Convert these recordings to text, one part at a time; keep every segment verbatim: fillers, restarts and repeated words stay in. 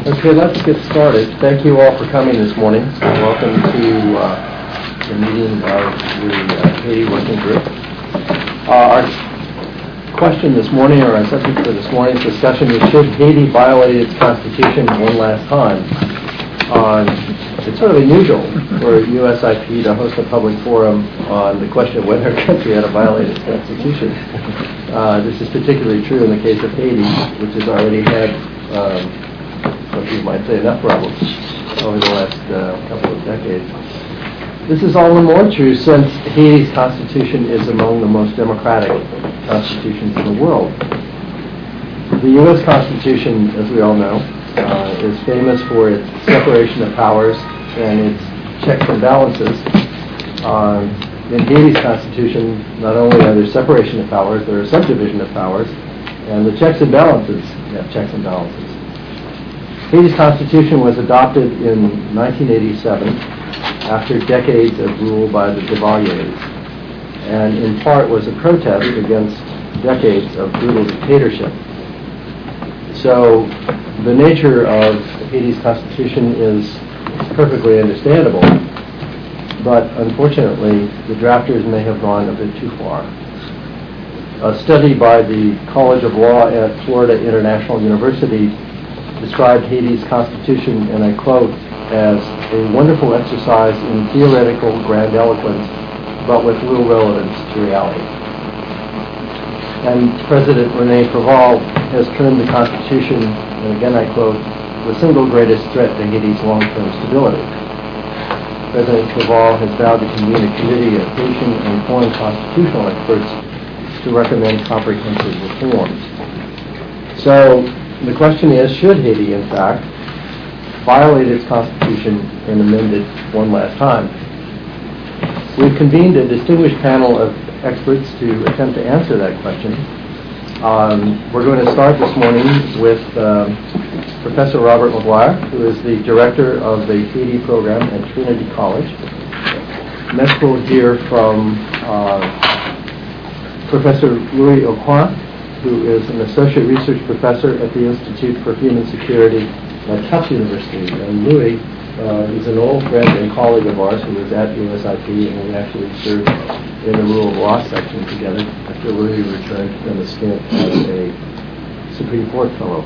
Okay, let's get started. Thank you all for coming this morning. Welcome to uh, the meeting of the uh, Haiti Working Group. Uh, our question this morning, or our subject for this morning's discussion, is should Haiti violate its constitution one last time? Uh, it's sort of unusual for U S I P to host a public forum on the question of whether a country had to violate its constitution. Uh, this is particularly true in the case of Haiti, which has already had um, what you might say enough problems over the last uh, couple of decades. This is all the more true since Haiti's constitution is among the most democratic constitutions in the world. The U S Constitution, as we all know, uh, is famous for its separation of powers and its checks and balances. Uh, in Haiti's constitution, not only are there separation of powers, there are subdivision of powers, and the checks and balances have checks and balances. Haiti's constitution was adopted in nineteen eighty-seven after decades of rule by the Duvaliers, and in part was a protest against decades of brutal dictatorship. So the nature of Haiti's constitution is perfectly understandable, but unfortunately the drafters may have gone a bit too far. A study by the College of Law at Florida International University described Haiti's constitution, and I quote, as a wonderful exercise in theoretical grandiloquence, but with little relevance to reality. And President René Préval has termed the Constitution, and again I quote, the single greatest threat to Haiti's long-term stability. President Préval has vowed to convene a committee of Haitian and foreign constitutional experts to recommend comprehensive reforms. So the question is, should Haiti, in fact, violate its constitution and amend it one last time? We've convened a distinguished panel of experts to attempt to answer that question. Um, we're going to start this morning with um, Professor Robert Maguire, who is the director of the Haiti program at Trinity College. Next we'll hear from uh, Professor Louis Aucoin, who is an associate research professor at the Institute for Human Security at Tufts University. And Louis uh, is an old friend and colleague of ours who was at U S I P, and we actually served in the rule of law section together after Louis returned from a stint as a Supreme Court fellow.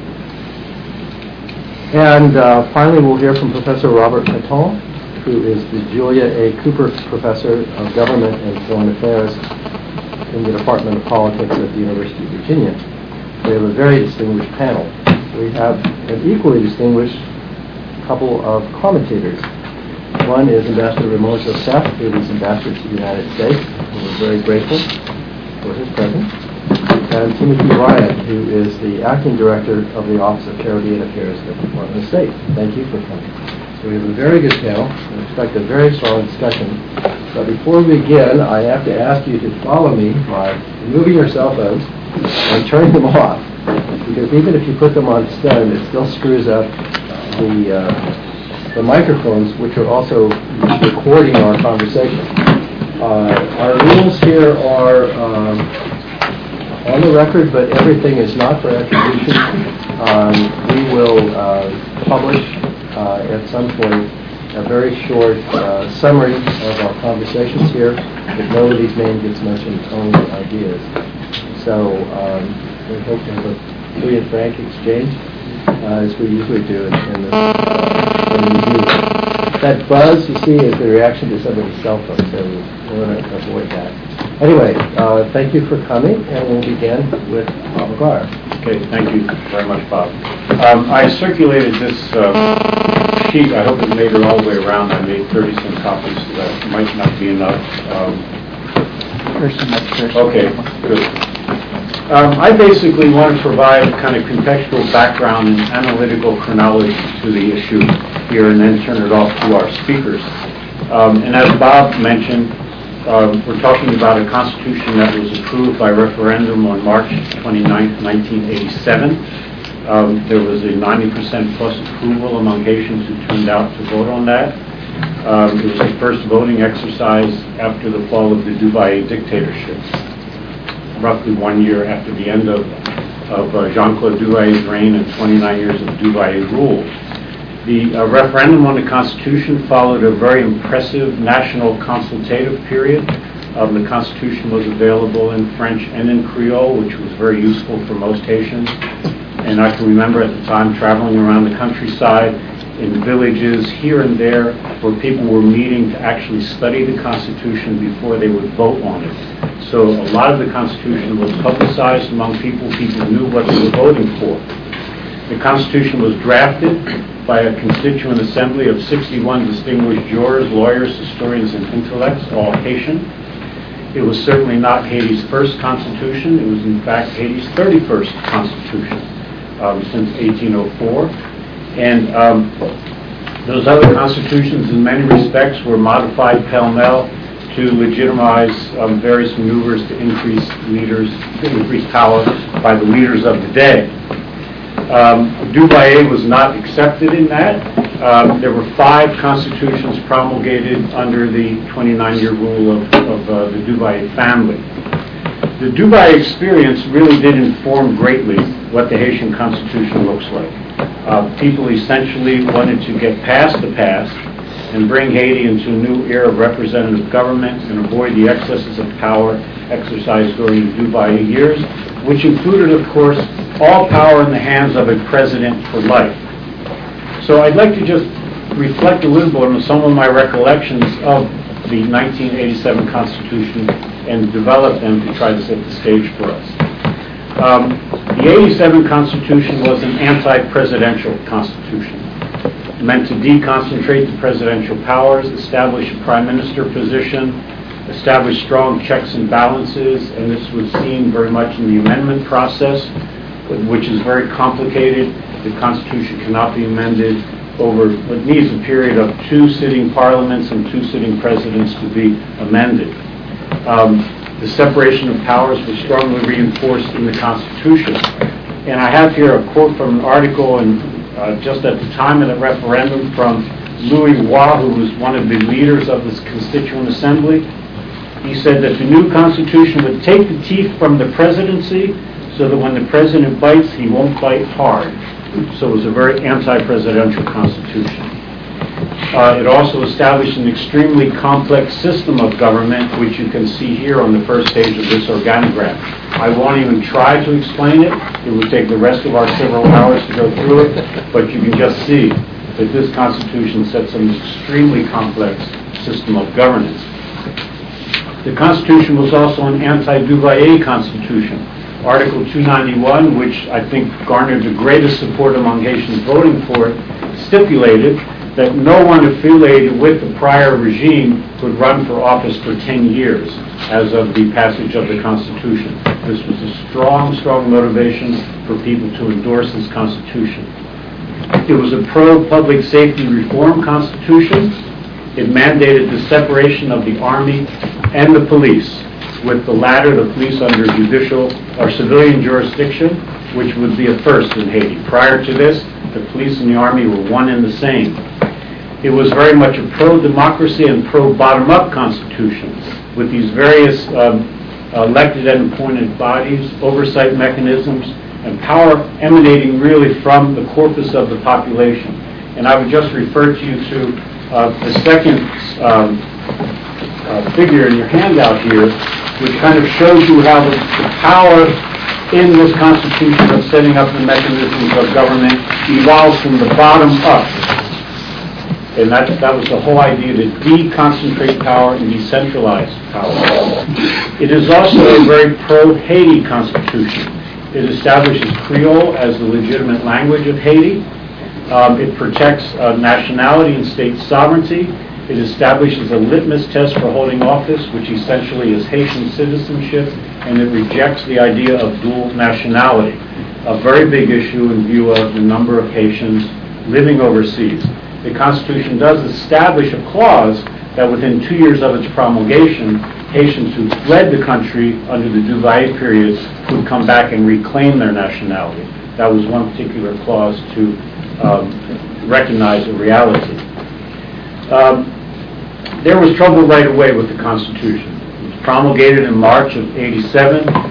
And uh, finally we'll hear from Professor Robert Peton, who is the Julia A. Cooper Professor of Government and Foreign Affairs in the Department of Politics at the University of Virginia. We have a very distinguished panel. We have an equally distinguished couple of commentators. One is Ambassador Raymond Joseph, who is Ambassador to the United States, and we're very grateful for his presence. And Timothy Ryan, who is the Acting Director of the Office of Caribbean Affairs at the Department of State. Thank you for coming. So we have a very good panel. We expect a very strong discussion. But before we begin, I have to ask you to follow me by removing your cell phones and turning them off. Because even if you put them on stun, it still screws up the, uh, the microphones, which are also recording our conversation. Uh, our rules here are um, on the record, but everything is not for attribution. Um, we will uh, publish uh, at some point a very short uh, summary of our conversations here, but nobody's name gets mentioned, only ideas. So um, we hope to have a free and frank exchange, uh, as we usually do in, in this uh, review. That buzz you see is the reaction to somebody's cell phone, so we want to avoid that. Anyway, uh, thank you for coming, and we'll begin with Bob Maguire. Okay, thank you very much, Bob. Um, I circulated this uh, sheet. I hope it made it all the way around. I made thirty some copies, so that might not be enough. Um, okay, good. Um, I basically want to provide kind of contextual background and analytical chronology to the issue here, and then turn it off to our speakers. Um, and as Bob mentioned, Uh, we're talking about a constitution that was approved by referendum on March twenty-ninth, nineteen eighty-seven. Um, there was a ninety percent plus approval among Haitians who turned out to vote on that. Um, it was the first voting exercise after the fall of the Duvalier dictatorship, roughly one year after the end of of uh, Jean-Claude Duvalier's reign and twenty-nine years of Duvalier rule. The uh, referendum on the Constitution followed a very impressive national consultative period. Um, the Constitution was available in French and in Creole, which was very useful for most Haitians. And I can remember at the time traveling around the countryside in villages here and there where people were meeting to actually study the Constitution before they would vote on it. So a lot of the Constitution was publicized among people. People knew what they were voting for. The Constitution was drafted by a constituent assembly of sixty-one distinguished jurors, lawyers, historians, and intellects, all Haitian. It was certainly not Haiti's first constitution. It was, in fact, Haiti's thirty-first constitution um, since eighteen oh four. And um, those other constitutions, in many respects, were modified pell-mell to legitimize um, various maneuvers to increase leaders, to increase power by the leaders of the day. Um, Duvalier was not accepted in that. Um, there were five constitutions promulgated under the twenty-nine-year rule of, of uh, the Duvalier family. The Duvalier experience really did inform greatly what the Haitian Constitution looks like. Uh, people essentially wanted to get past the past and bring Haiti into a new era of representative government and avoid the excesses of power exercised during the Duvalier years, which included, of course, all power in the hands of a president for life. So I'd like to just reflect a little bit on some of my recollections of the nineteen eighty-seven Constitution and develop them to try to set the stage for us. Um, the eighty-seven Constitution was an anti-presidential constitution, meant to deconcentrate the presidential powers, establish a prime minister position, establish strong checks and balances, and this was seen very much in the amendment process, which is very complicated. The Constitution cannot be amended over what needs a period of two sitting parliaments and two sitting presidents to be amended. Um, the separation of powers was strongly reinforced in the Constitution. And I have here a quote from an article in, uh, just at the time of the referendum from Louis Roy, who was one of the leaders of this Constituent Assembly. He said that the new Constitution would take the teeth from the presidency so that when the president bites, he won't bite hard. So it was a very anti-presidential constitution. Uh, it also established an extremely complex system of government, which you can see here on the first page of this organogram. I won't even try to explain it. It would take the rest of our several hours to go through it, but you can just see that this Constitution sets an extremely complex system of governance. The Constitution was also an anti-Duvalier Constitution. Article two ninety-one, which I think garnered the greatest support among Haitians voting for it, stipulated that no one affiliated with the prior regime could run for office for ten years as of the passage of the Constitution. This was a strong, strong motivation for people to endorse this Constitution. It was a pro-public safety reform Constitution. It mandated the separation of the Army and the police, with the latter, the police, under judicial or civilian jurisdiction, which would be a first in Haiti. Prior to this, the police and the Army were one and the same. It was very much a pro-democracy and pro-bottom-up constitution, with these various um, elected and appointed bodies, oversight mechanisms, and power emanating really from the corpus of the population. And I would just refer to you to uh, the second um, uh, figure in your handout here, which kind of shows you how the, the power in this Constitution of setting up the mechanisms of government evolves from the bottom up. And that, that was the whole idea, to deconcentrate power and decentralize power. It is also a very pro-Haiti Constitution. It establishes Creole as the legitimate language of Haiti. Um, it protects uh, nationality and state sovereignty. It establishes a litmus test for holding office, which essentially is Haitian citizenship, and it rejects the idea of dual nationality, a very big issue in view of the number of Haitians living overseas. The Constitution does establish a clause that within two years of its promulgation, Haitians who fled the country under the Duvalier period could come back and reclaim their nationality. That was one particular clause to um, recognize a reality. Um, There was trouble right away with the Constitution. It was promulgated in March of eighty-seven.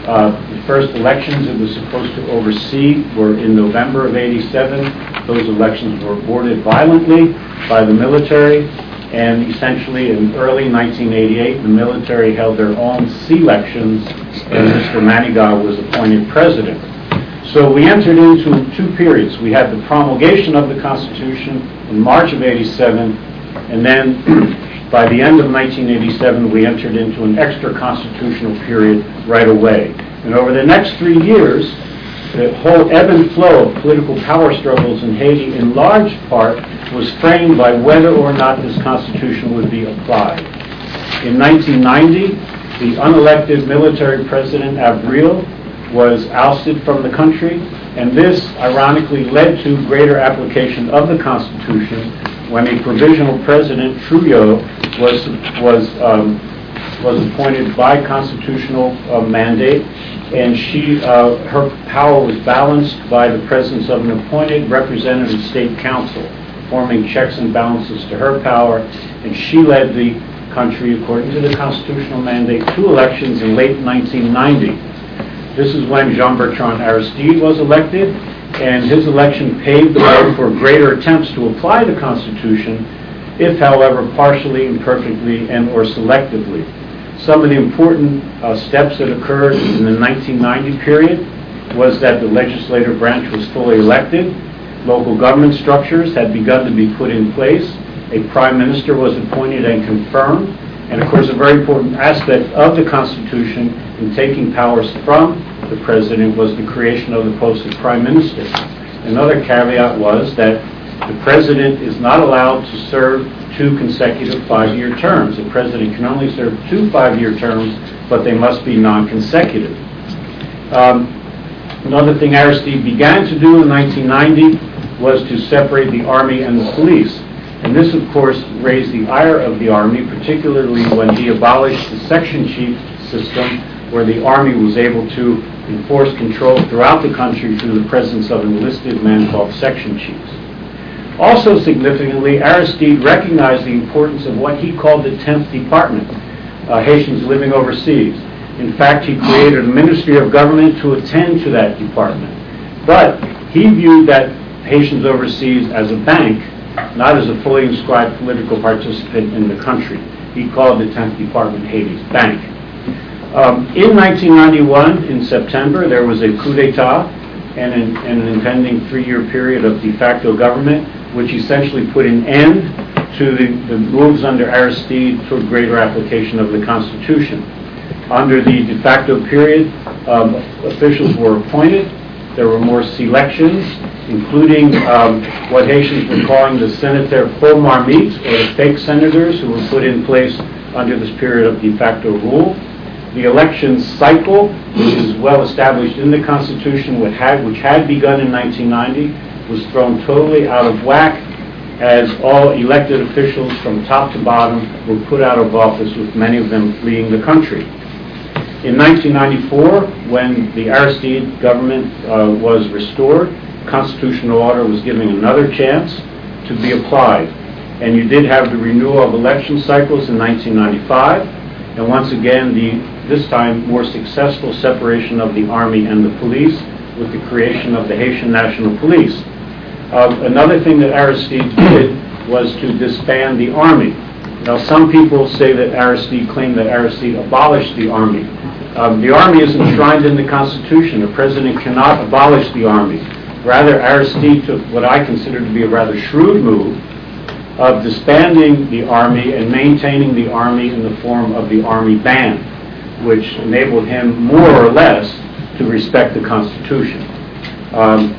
Uh, the first elections it was supposed to oversee were in November of eighty-seven. Those elections were aborted violently by the military, and essentially in early nineteen eighty-eight, the military held their own C-elections, and Mister Manigat was appointed president. So we entered into two periods. We had the promulgation of the Constitution in March of eighty-seven, and then by the end of nineteen eighty-seven, we entered into an extra constitutional period right away. And over the next three years, the whole ebb and flow of political power struggles in Haiti, in large part, was framed by whether or not this Constitution would be applied. In nineteen ninety, the unelected military president, Avril, was ousted from the country, and this ironically led to greater application of the Constitution when a provisional president, Trujillo, was was um, was appointed by constitutional uh, mandate, and she uh, her power was balanced by the presence of an appointed representative state council, forming checks and balances to her power, and she led the country, according to the constitutional mandate, two elections in late nineteen ninety. This is when Jean-Bertrand Aristide was elected, and his election paved the way for greater attempts to apply the Constitution, if, however, partially, imperfectly, and or selectively. Some of the important uh, steps that occurred in the nineteen ninety period was that the legislative branch was fully elected, local government structures had begun to be put in place, a prime minister was appointed and confirmed, and of course a very important aspect of the Constitution in taking powers from the president was the creation of the post of prime minister. Another caveat was that the president is not allowed to serve two consecutive five-year terms. The president can only serve two five-year terms, but they must be non-consecutive. Um, another thing Aristide began to do in nineteen ninety was to separate the army and the police. And this, of course, raised the ire of the army, particularly when he abolished the section chief system, where the army was able to enforce control throughout the country through the presence of an enlisted men called section chiefs. Also significantly, Aristide recognized the importance of what he called the tenth Department, uh, Haitians living overseas. In fact, he created a ministry of government to attend to that department. But he viewed that Haitians overseas as a bank, not as a fully inscribed political participant in the country. He called the tenth Department Haiti's bank. Um, in nineteen ninety-one, in September, there was a coup d'etat and an, and an impending three-year period of de facto government, which essentially put an end to the, the moves under Aristide toward greater application of the Constitution. Under the de facto period, um, officials were appointed. There were more selections, including um, what Haitians were calling the Sénateur faux marmite, or the fake senators who were put in place under this period of de facto rule. The election cycle, which is well established in the Constitution, which had, which had begun in nineteen ninety, was thrown totally out of whack as all elected officials from top to bottom were put out of office, with many of them fleeing the country. In nineteen ninety-four, when the Aristide government uh, was restored, constitutional order was given another chance to be applied. And you did have the renewal of election cycles in nineteen ninety-five, and once again, the this time more successful separation of the army and the police with the creation of the Haitian National Police. Uh, another thing that Aristide did was to disband the army. Now, some people say that Aristide claimed that Aristide abolished the army. Um, the army is enshrined in the Constitution. The president cannot abolish the army. Rather, Aristide took what I consider to be a rather shrewd move of disbanding the army and maintaining the army in the form of the army band, which enabled him more or less to respect the Constitution. Um,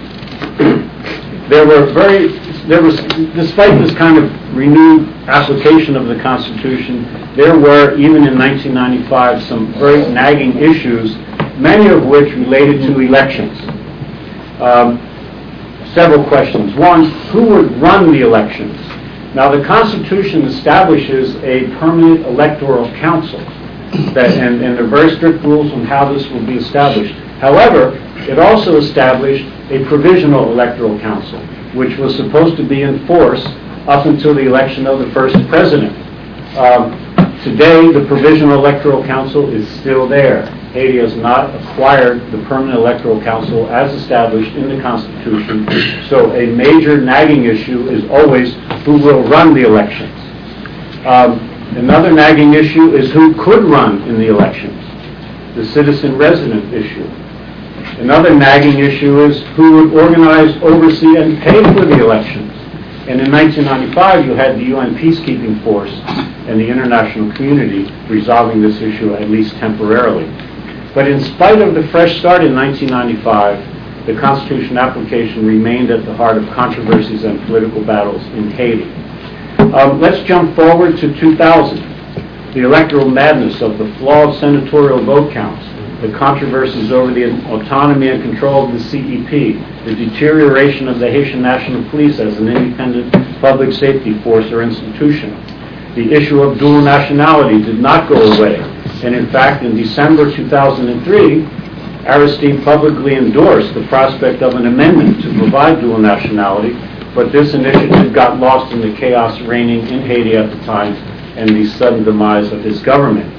there were very, there was, despite this kind of renewed application of the Constitution, there were, even in nineteen ninety-five, some very nagging issues, many of which related to elections. Um, several questions. One, who would run the elections? Now, the Constitution establishes a permanent electoral council, that, and, and there are very strict rules on how this will be established. However, it also established a provisional electoral council, which was supposed to be in force up until the election of the first president. Um, today, the provisional electoral council is still there. Haiti has not acquired the Permanent Electoral Council as established in the Constitution, so a major nagging issue is always who will run the elections. Um, another nagging issue is who could run in the elections, the citizen-resident issue. Another nagging issue is who would organize, oversee, and pay for the elections. And in nineteen ninety-five, you had the U N peacekeeping force and the international community resolving this issue, at least temporarily. But in spite of the fresh start in nineteen ninety-five, the Constitution application remained at the heart of controversies and political battles in Haiti. Um, let's jump forward to two thousand. The electoral madness of the flawed senatorial vote counts, the controversies over the autonomy and control of the C E P, the deterioration of the Haitian National Police as an independent public safety force or institution. The issue of dual nationality did not go away, and in fact, in December two thousand three, Aristide publicly endorsed the prospect of an amendment to provide dual nationality, but this initiative got lost in the chaos reigning in Haiti at the time and the sudden demise of his government.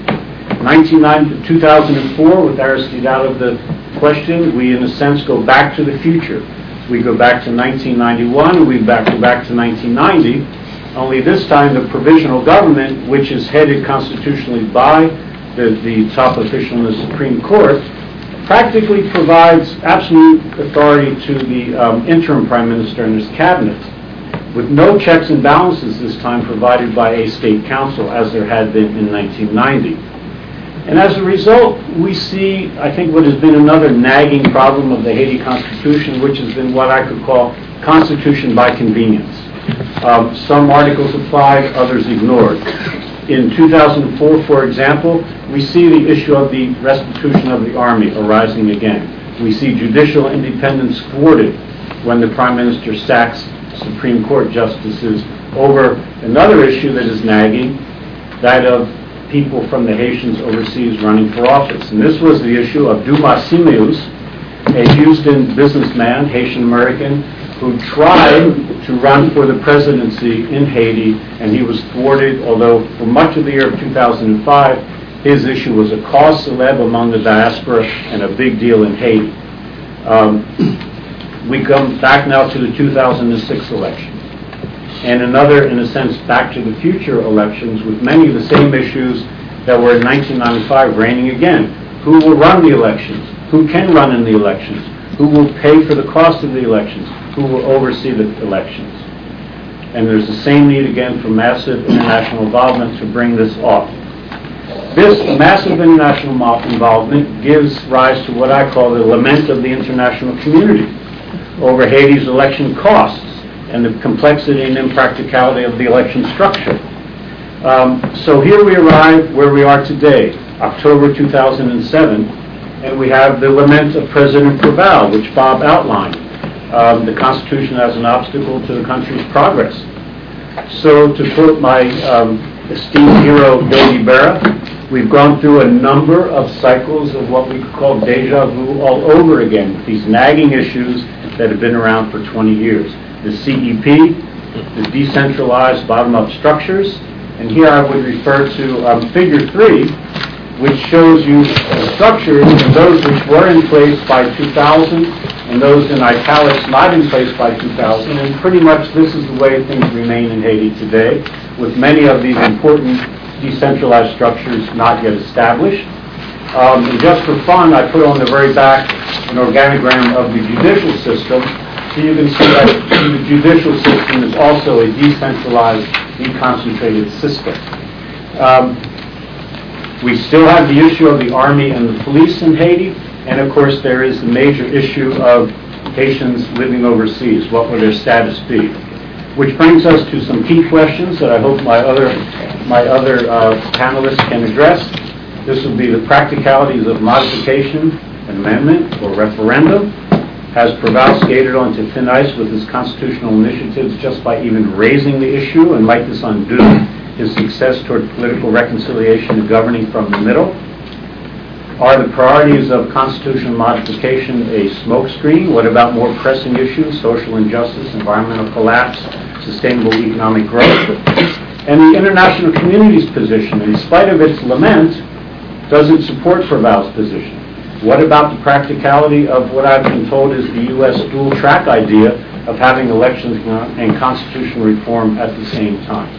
two thousand four, with Aristide out of the question, we in a sense go back to the future. We go back to nineteen ninety-one, we back, go back to nineteen ninety, only this time the provisional government, which is headed constitutionally by the, the top official in the Supreme Court, practically provides absolute authority to the um, interim prime minister and his cabinet, with no checks and balances this time provided by a state council as there had been in nineteen ninety. And as a result, we see, I think, what has been another nagging problem of the Haiti Constitution, which has been what I could call constitution by convenience. Um, some articles applied, others ignored. In two thousand four, for example, we see the issue of the restitution of the army arising again. We see judicial independence thwarted when the Prime Minister sacks Supreme Court justices over another issue that is nagging, that of people from the Haitians overseas running for office. And this was the issue of Dumas Simeus, a Houston businessman, Haitian American, who tried to run for the presidency in Haiti, and he was thwarted, although for much of the year of two thousand five, his issue was a cause célèbre among the diaspora and a big deal in Haiti. Um, we come back now to the two thousand six election, and another, in a sense, back to the future elections with many of the same issues that were in nineteen ninety-five reigning again. Who will run the elections? Who can run in the elections? Who will pay for the cost of the elections? Who will oversee the elections? And there's the same need again for massive international involvement to bring this off. This massive international involvement gives rise to what I call the lament of the international community over Haiti's election costs and the complexity and impracticality of the election structure. Um, so here we arrive where we are today, October two thousand seven, and we have the lament of President Preval, which Bob outlined. Um, the Constitution as an obstacle to the country's progress. So to quote my um, esteemed hero, Yogi Berra, we've gone through a number of cycles of what we could call deja vu all over again, these nagging issues that have been around for twenty years. The C E P, the decentralized bottom-up structures, and here I would refer to um, figure three, which shows you the structures and those which were in place by two thousand and those in italics not in place by two thousand, and pretty much this is the way things remain in Haiti today, with many of these important decentralized structures not yet established. Um, and just for fun, I put on the very back an organogram of the judicial system, so you can see that the judicial system is also a decentralized, deconcentrated system. Um, we still have the issue of the army and the police in Haiti, and of course there is the major issue of Haitians living overseas. What will their status be? Which brings us to some key questions that I hope my other, my other uh, panelists can address. This will be the practicalities of modification, amendment, or referendum. Has Preval skated onto thin ice with his constitutional initiatives just by even raising the issue, and might this undo his success toward political reconciliation and governing from the middle? Are the priorities of constitutional modification a smokescreen? What about more pressing issues, social injustice, environmental collapse, sustainable economic growth? And the international community's position, in spite of its lament, does it support Fraval's position? What about the practicality of what I've been told is the U S dual track idea of having elections and constitutional reform at the same time?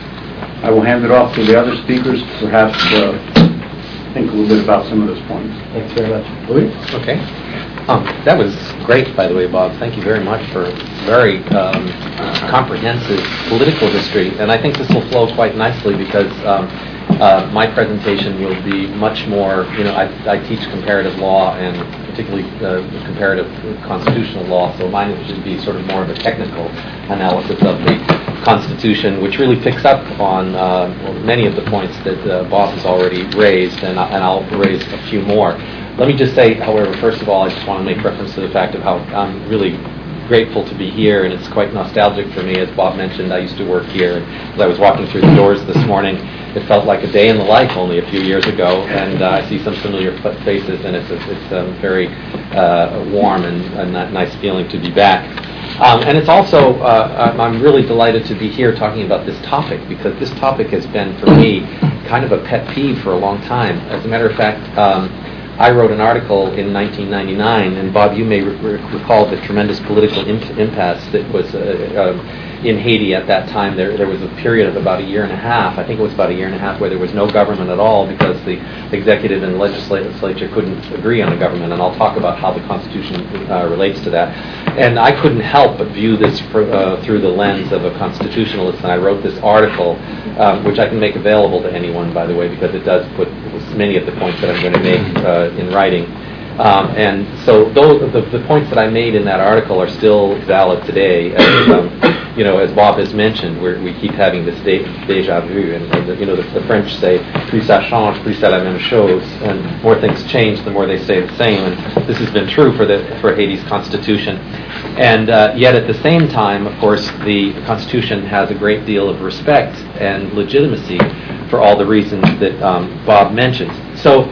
I will hand it off to the other speakers to perhaps uh, think a little bit about some of those points. Thanks very much. Louis? Okay. Um, that was great, by the way, Bob. Thank you very much for very um, comprehensive political history. And I think this will flow quite nicely because um, uh, my presentation will be much more, you know, I, I teach comparative law and particularly uh, comparative constitutional law, so mine should be sort of more of a technical analysis of the Constitution, which really picks up on uh, many of the points that uh, Bob has already raised, and, and I'll raise a few more. Let me just say, however, first of all, I just want to make reference to the fact of how I'm really grateful to be here, and it's quite nostalgic for me. As Bob mentioned, I used to work here, and as I was walking through the doors this morning, it felt like a day in the life only a few years ago, and uh, I see some familiar faces, and it's a it's um, very uh, warm and a nice feeling to be back. Um, and it's also, uh, I'm really delighted to be here talking about this topic, because this topic has been, for me, kind of a pet peeve for a long time. As a matter of fact, um, I wrote an article in nineteen ninety-nine, and Bob, you may re- recall the tremendous political imp- impasse that was uh, um, in Haiti at that time. There, there was a period of about a year and a half, I think it was about a year and a half, where there was no government at all because the executive and legislature couldn't agree on a government, and I'll talk about how the Constitution uh, relates to that. And I couldn't help but view this for, uh, through the lens of a constitutionalist, and I wrote this article, um, which I can make available to anyone, by the way, because it does put many of the points that I'm going to make uh, in writing. Um, and so those, the, the points that I made in that article are still valid today. As, um, you know, as Bob has mentioned, we're, we keep having this de- déjà vu, and, and the, you know, the, the French say, plus ça change, plus c'est la même chose, and more things change, the more they say the same, and this has been true for the for Haiti's constitution. And uh, yet at the same time, of course, the Constitution has a great deal of respect and legitimacy for all the reasons that um, Bob mentioned. So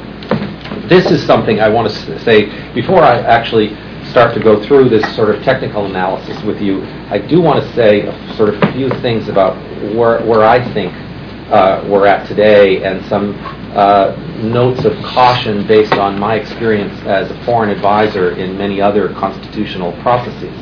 this is something I want to say before I actually start to go through this sort of technical analysis with you. I do want to say a, sort of a few things about where, where I think uh, we're at today, and some uh, notes of caution based on my experience as a foreign advisor in many other constitutional processes.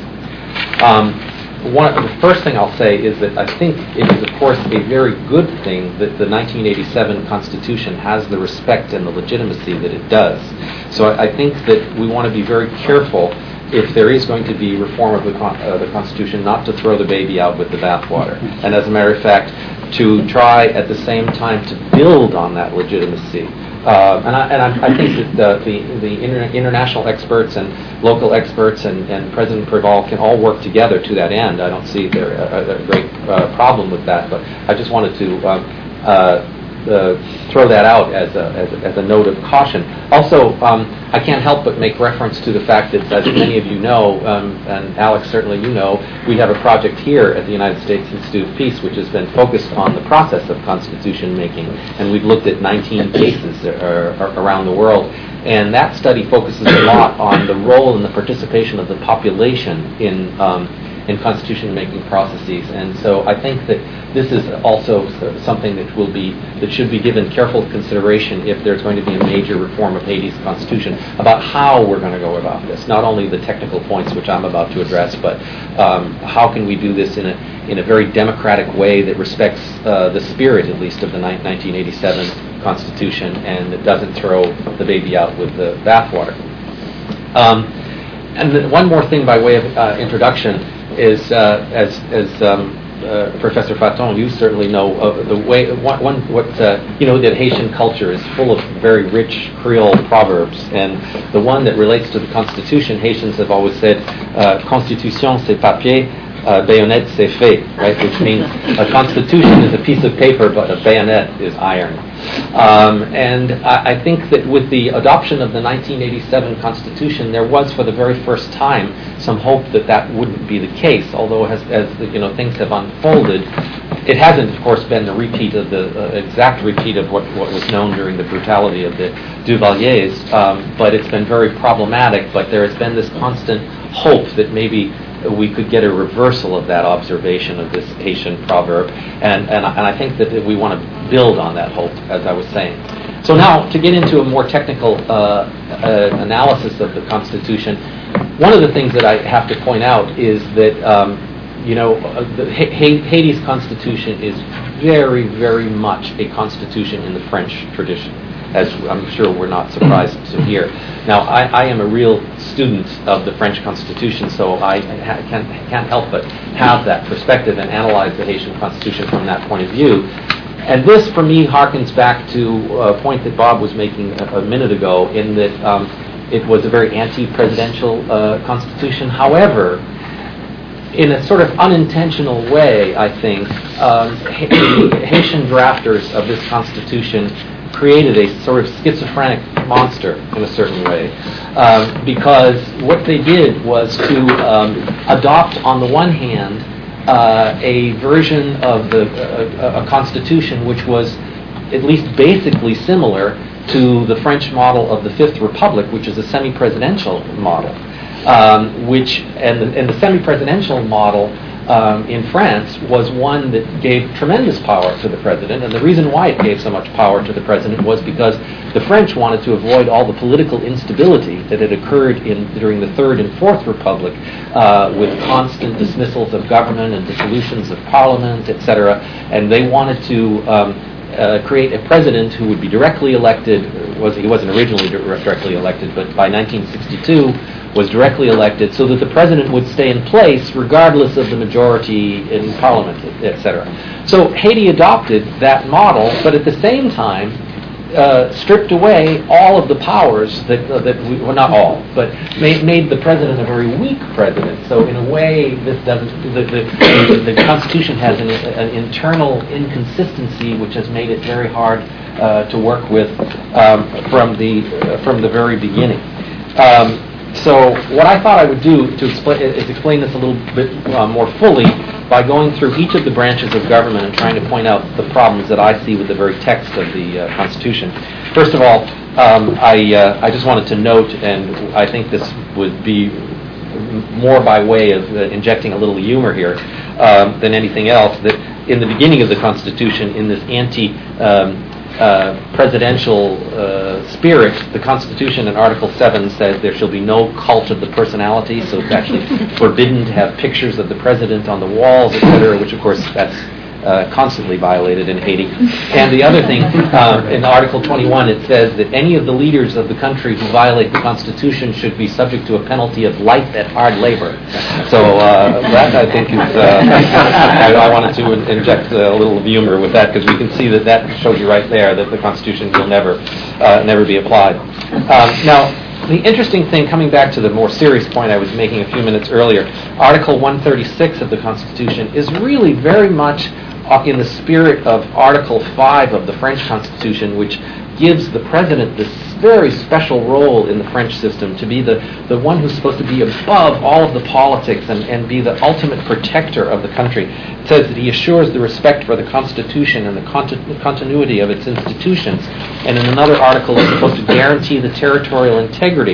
Um, One, the first thing I'll say is that I think it is, of course, a very good thing that the nineteen eighty-seven Constitution has the respect and the legitimacy that it does. So I, I think that we want to be very careful, if there is going to be reform of the, con- uh, the Constitution, not to throw the baby out with the bathwater. And as a matter of fact, to try at the same time to build on that legitimacy. Uh, and I, and I, I think that the, the, the inter- international experts and local experts and, and President Preval can all work together to that end. I don't see there a, a great uh, problem with that, but I just wanted to um, uh, uh, throw that out as a, as a, as a note of caution. Also, um, I can't help but make reference to the fact that, as many of you know, um, and Alex, certainly you know, we have a project here at the United States Institute of Peace which has been focused on the process of constitution making, and we've looked at nineteen cases uh, around the world, and that study focuses a lot on the role and the participation of the population in um, in constitution-making processes. And so I think that this is also something that will be that should be given careful consideration if there's going to be a major reform of Haiti's constitution, about how we're going to go about this. Not only the technical points which I'm about to address, but um, how can we do this in a in a very democratic way that respects uh, the spirit, at least, of the nineteen eighty-seven Constitution, and it doesn't throw the baby out with the bathwater. Um, and then one more thing by way of uh, introduction is, uh, as, as um, uh, Professor Faton, you certainly know of the way, one, one what, uh, you know, that Haitian culture is full of very rich Creole proverbs, and the one that relates to the Constitution, Haitians have always said, uh, Constitution c'est papier, uh, bayonet c'est fait, right, which means a constitution is a piece of paper, but a bayonet is iron. Um, and I, I think that with the adoption of the nineteen eighty-seven Constitution, there was, for the very first time, some hope that that wouldn't be the case. Although, as, as the, you know, things have unfolded, it hasn't, of course, been the repeat of the uh, exact repeat of what, what was known during the brutality of the Duvaliers. Um, but it's been very problematic. But there has been this constant hope that maybe we could get a reversal of that observation of this Haitian proverb, and and, and I think that we want to build on that hope, as I was saying. So now, to get into a more technical uh, uh, analysis of the Constitution, one of the things that I have to point out is that, um, you know, uh, the ha- ha- Haiti's Constitution is very, very much a constitution in the French tradition, as I'm sure we're not surprised to hear. Now, I, I am a real student of the French Constitution, so I ha- can't, can't help but have that perspective and analyze the Haitian Constitution from that point of view. And this, for me, harkens back to a point that Bob was making a, a minute ago, in that um, it was a very anti-presidential uh, constitution. However, in a sort of unintentional way, I think, um, the Haitian drafters of this constitution created a sort of schizophrenic monster in a certain way, um, because what they did was to um, adopt, on the one hand, uh, a version of the uh, a constitution which was at least basically similar to the French model of the Fifth Republic, which is a semi-presidential model. Um, which and the, and the semi-presidential model um, in France was one that gave tremendous power to the president, and the reason why it gave so much power to the president was because the French wanted to avoid all the political instability that had occurred in during the Third and Fourth Republic, uh, with constant dismissals of government and dissolutions of parliament, et cetera. And they wanted to um, uh, create a president who would be directly elected. Was he wasn't originally directly elected, but by nineteen sixty-two. Was directly elected, so that the president would stay in place regardless of the majority in parliament, et cetera. So Haiti adopted that model, but at the same time uh, stripped away all of the powers that uh, that we, well, not all, but made, made the president a very weak president. So in a way, this doesn't. The, the, the, the Constitution has an, an internal inconsistency which has made it very hard uh, to work with um, from the uh, from the very beginning. Um, So what I thought I would do to explain is explain this a little bit uh, more fully by going through each of the branches of government and trying to point out the problems that I see with the very text of the uh, Constitution. First of all, um, I uh, I just wanted to note, and I think this would be more by way of uh, injecting a little humor here um, than anything else, that in the beginning of the Constitution, in this anti um, Uh, presidential uh, spirit, the Constitution in Article seven says there shall be no cult of the personality, so it's actually forbidden to have pictures of the president on the walls, et cetera, which of course that's uh, constantly violated in Haiti. And the other thing, uh, in Article twenty-one, it says that any of the leaders of the country who violate the Constitution should be subject to a penalty of life at hard labor. So uh, that, I think, is, uh, I, I wanted to inject a little humor with that, because we can see that that shows you right there that the Constitution will never, uh, never be applied. Um, now, the interesting thing, coming back to the more serious point I was making a few minutes earlier, Article one thirty-six of the Constitution is really very much in the spirit of Article five of the French Constitution, which gives the president this very special role in the French system, to be the, the one who's supposed to be above all of the politics and, and be the ultimate protector of the country. It says that he assures the respect for the Constitution and the continu- continuity of its institutions, and in another article is supposed to guarantee the territorial integrity.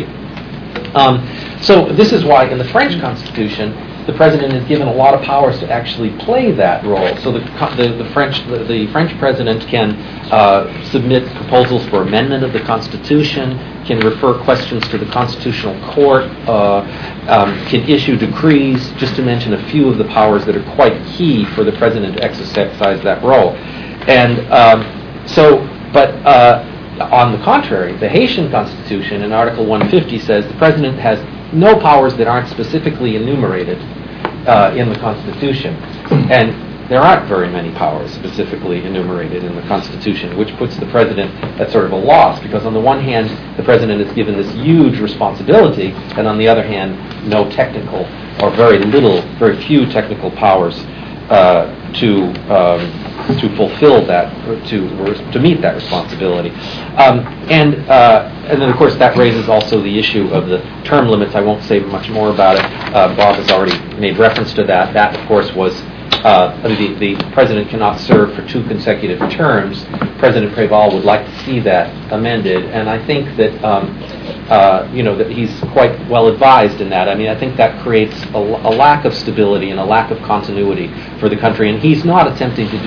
Um, so this is why in the French Constitution, the president is given a lot of powers to actually play that role. So the the, the French the, the French president can uh, submit proposals for amendment of the Constitution, can refer questions to the Constitutional Court, uh, um, can issue decrees, just to mention a few of the powers that are quite key for the president to exercise that role. And um, so, but uh, on the contrary, the Haitian Constitution in Article one fifty says the president has no powers that aren't specifically enumerated uh, in the Constitution. And there aren't very many powers specifically enumerated in the Constitution, which puts the president at sort of a loss, because on the one hand, the president is given this huge responsibility, and on the other hand, no technical, or very little, very few technical powers uh, to um, to fulfill that, to to meet that responsibility. Um, and uh, and then, of course, that raises also the issue of the term limits. I won't say much more about it. Uh, Bob has already made reference to that. That, of course, was uh, the, the president cannot serve for two consecutive terms. President Préval would like to see that amended, and I think that um, uh, you know that he's quite well advised in that. I mean, I think that creates a, a lack of stability and a lack of continuity for the country, and he's not attempting to do it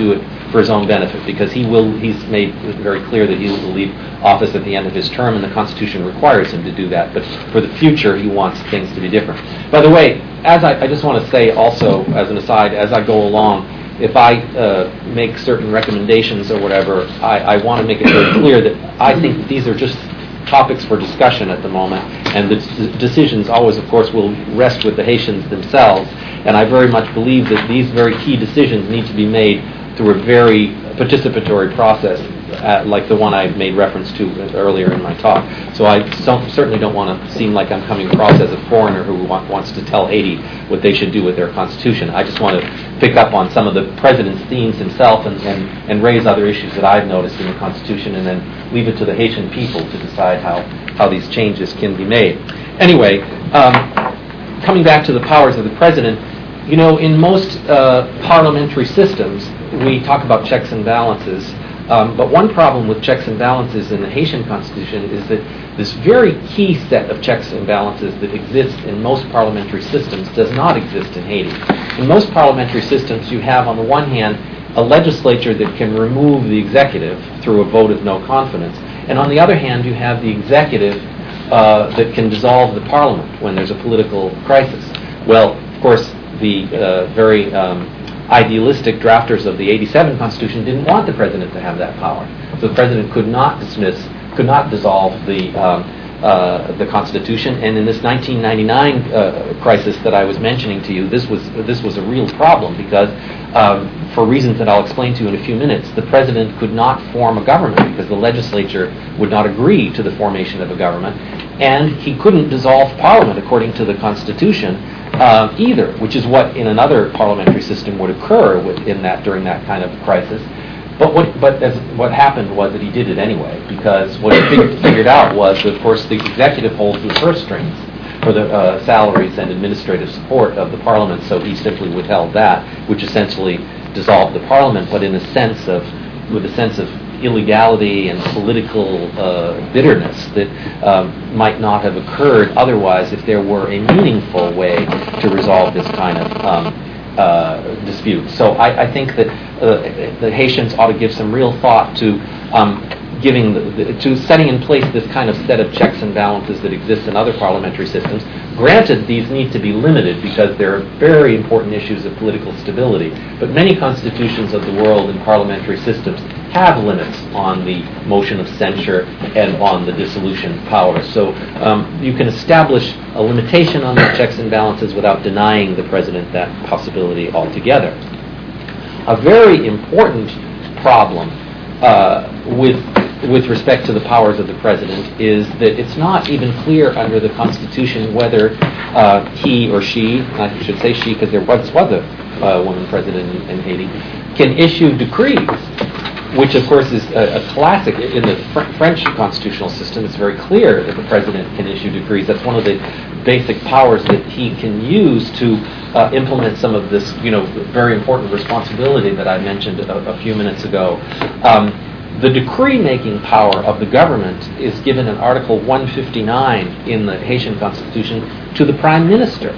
for his own benefit, because he will, he's made it very clear that he will leave office at the end of his term, and the Constitution requires him to do that. But for the future, he wants things to be different. By the way, as I, I just want to say also, as an aside, as I go along, if I uh, make certain recommendations or whatever, I, I want to make it very clear that I think these are just topics for discussion at the moment, and the d- decisions always, of course, will rest with the Haitians themselves. And I very much believe that these very key decisions need to be made through a very participatory process, uh, like the one I made reference to earlier in my talk. So I so, certainly don't want to seem like I'm coming across as a foreigner who want, wants to tell Haiti what they should do with their constitution. I just want to pick up on some of the president's themes himself and, and, and raise other issues that I've noticed in the constitution, and then leave it to the Haitian people to decide how, how these changes can be made. Anyway, um, coming back to the powers of the president, you know, in most uh, parliamentary systems, we talk about checks and balances, um, but one problem with checks and balances in the Haitian constitution is that this very key set of checks and balances that exists in most parliamentary systems does not exist in Haiti. In most parliamentary systems, you have, on the one hand, a legislature that can remove the executive through a vote of no confidence, and on the other hand, you have the executive uh, that can dissolve the parliament when there's a political crisis. Well, of course, the uh, very um, idealistic drafters of the eighty-seven Constitution didn't want the president to have that power. So the president could not dismiss, could not dissolve the um, uh, the Constitution. And in this nineteen ninety-nine uh, crisis that I was mentioning to you, this was this was a real problem because, um, for reasons that I'll explain to you in a few minutes, the president could not form a government because the legislature would not agree to the formation of a government, and he couldn't dissolve Parliament according to the Constitution. Uh, either, which is what in another parliamentary system would occur within that during that kind of crisis. But what but as what happened was that he did it anyway, because what he figured, figured out was that, of course, the executive holds the purse strings for the uh, salaries and administrative support of the parliament, so he simply withheld that, which essentially dissolved the parliament, but in a sense of, with a sense of illegality and political uh, bitterness that um, might not have occurred otherwise if there were a meaningful way to resolve this kind of um, uh, dispute. So I, I think that uh, the Haitians ought to give some real thought to um, giving the, the, to setting in place this kind of set of checks and balances that exists in other parliamentary systems. Granted, these need to be limited because there are very important issues of political stability, but many constitutions of the world and parliamentary systems have limits on the motion of censure and on the dissolution powers. So um, you can establish a limitation on the checks and balances without denying the president that possibility altogether. A very important problem uh, with with respect to the powers of the president is that it's not even clear under the Constitution whether uh, he or she, I should say she because there was, was a uh, woman president in, in Haiti, can issue decrees, which of course is a, a classic. In the Fr- French constitutional system, it's very clear that the president can issue decrees. That's one of the basic powers that he can use to uh, implement some of this, you know, very important responsibility that I mentioned a, a few minutes ago. Um, The decree-making power of the government is given in Article one fifty-nine in the Haitian Constitution to the Prime Minister.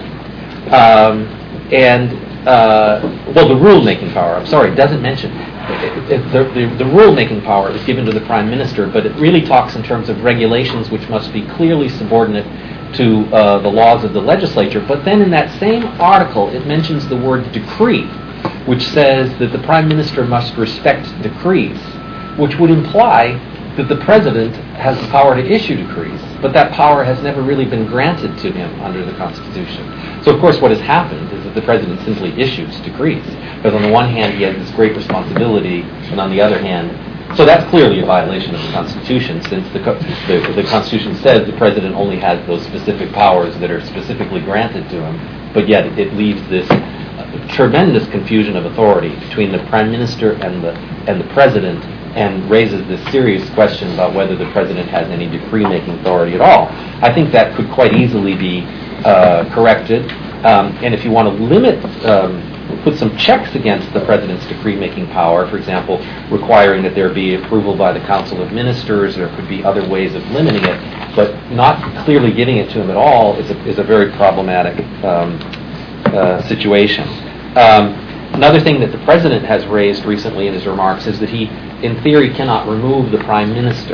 Um, and, uh, well, the rule-making power, I'm sorry, it doesn't mention. It, it, the, the, the rule-making power is given to the Prime Minister, but it really talks in terms of regulations which must be clearly subordinate to uh, the laws of the legislature. But then in that same article, it mentions the word decree, which says that the Prime Minister must respect decrees, which would imply that the president has the power to issue decrees, but that power has never really been granted to him under the Constitution. So, of course, what has happened is that the president simply issues decrees, because on the one hand he has this great responsibility, and on the other hand, so that's clearly a violation of the Constitution, since the, the, the Constitution says the president only has those specific powers that are specifically granted to him, but yet it leaves this tremendous confusion of authority between the Prime Minister and the and the President, and raises this serious question about whether the President has any decree-making authority at all. I think that could quite easily be uh, corrected, um, and if you want to limit, um, put some checks against the President's decree-making power, for example, requiring that there be approval by the Council of Ministers, or there could be other ways of limiting it, but not clearly giving it to him at all is a, is a very problematic um, uh, situation. Um, Another thing that the president has raised recently in his remarks is that he, in theory, cannot remove the prime minister.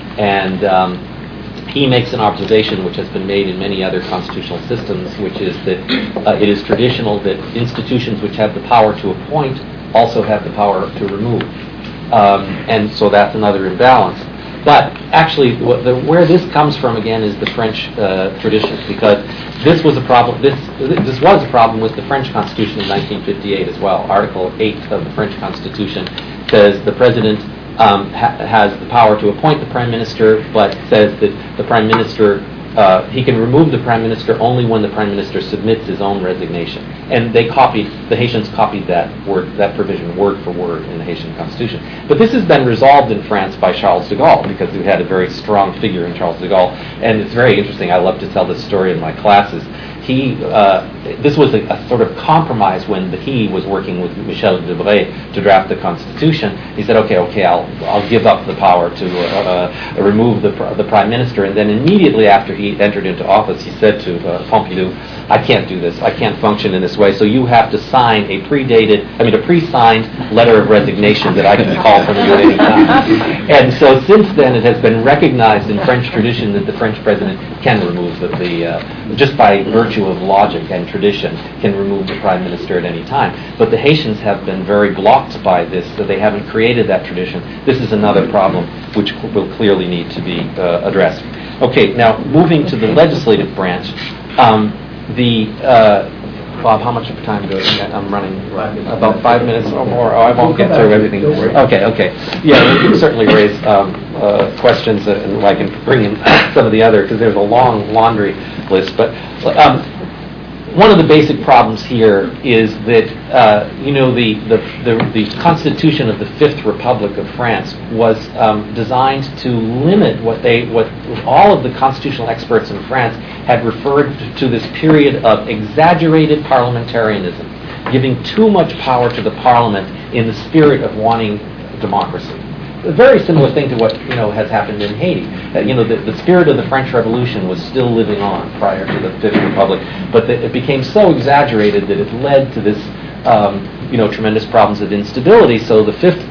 And um, he makes an observation which has been made in many other constitutional systems, which is that uh, it is traditional that institutions which have the power to appoint also have the power to remove. Um, and so that's another imbalance. But actually, what the, where this comes from again is the French uh, tradition, because this was a problem. This this was a problem with the French Constitution in nineteen fifty-eight as well. Article eight of the French Constitution says the president um, ha- has the power to appoint the prime minister, but says that the prime minister uh, he can remove the prime minister only when the prime minister submits his own resignation. And they copied, the Haitians copied that word, that provision word for word in the Haitian Constitution. But this has been resolved in France by Charles de Gaulle, because we had a very strong figure in Charles de Gaulle. And it's very interesting. I love to tell this story in my classes. He, uh, this was a, a sort of compromise when the, he was working with Michel Debré to draft the Constitution. He said, okay, okay, I'll, I'll give up the power to uh, uh, remove the, the prime minister. And then immediately after he entered into office, he said to uh, Pompidou, I can't do this. I can't function in this way. So you have to sign a predated, I mean, a pre-signed letter of resignation that I can call from you at any time. And so since then, it has been recognized in French tradition that the French president can remove the, the uh, just by virtue of logic and tradition, can remove the prime minister at any time. But the Haitians have been very blocked by this, so they haven't created that tradition. This is another problem which will clearly need to be uh, addressed. Okay, now moving to the legislative branch, um, the uh, Bob, how much time do I, I'm running? About five minutes or more. Oh, I won't get through everything. Okay, okay. Yeah, we can certainly raise um, uh, questions, uh, and I can bring in some of the other, because there's a long laundry list. But um, one of the basic problems here is that, uh, you know, the, the, the, the Constitution of the Fifth Republic of France was um, designed to limit what they, what all of the constitutional experts in France had referred to this period of exaggerated parliamentarianism, giving too much power to the parliament in the spirit of wanting democracy. A very similar thing to what, you know, has happened in Haiti. Uh, you know, the, the spirit of the French Revolution was still living on prior to the Fifth Republic, but the, it became so exaggerated that it led to this, um, you know, tremendous problems of instability. So the Fifth,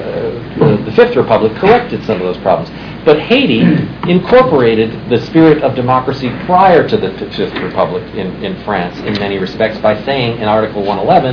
uh, the, the Fifth Republic corrected some of those problems. But Haiti incorporated the spirit of democracy prior to the Fifth Republic in, in France in many respects by saying in Article one eleven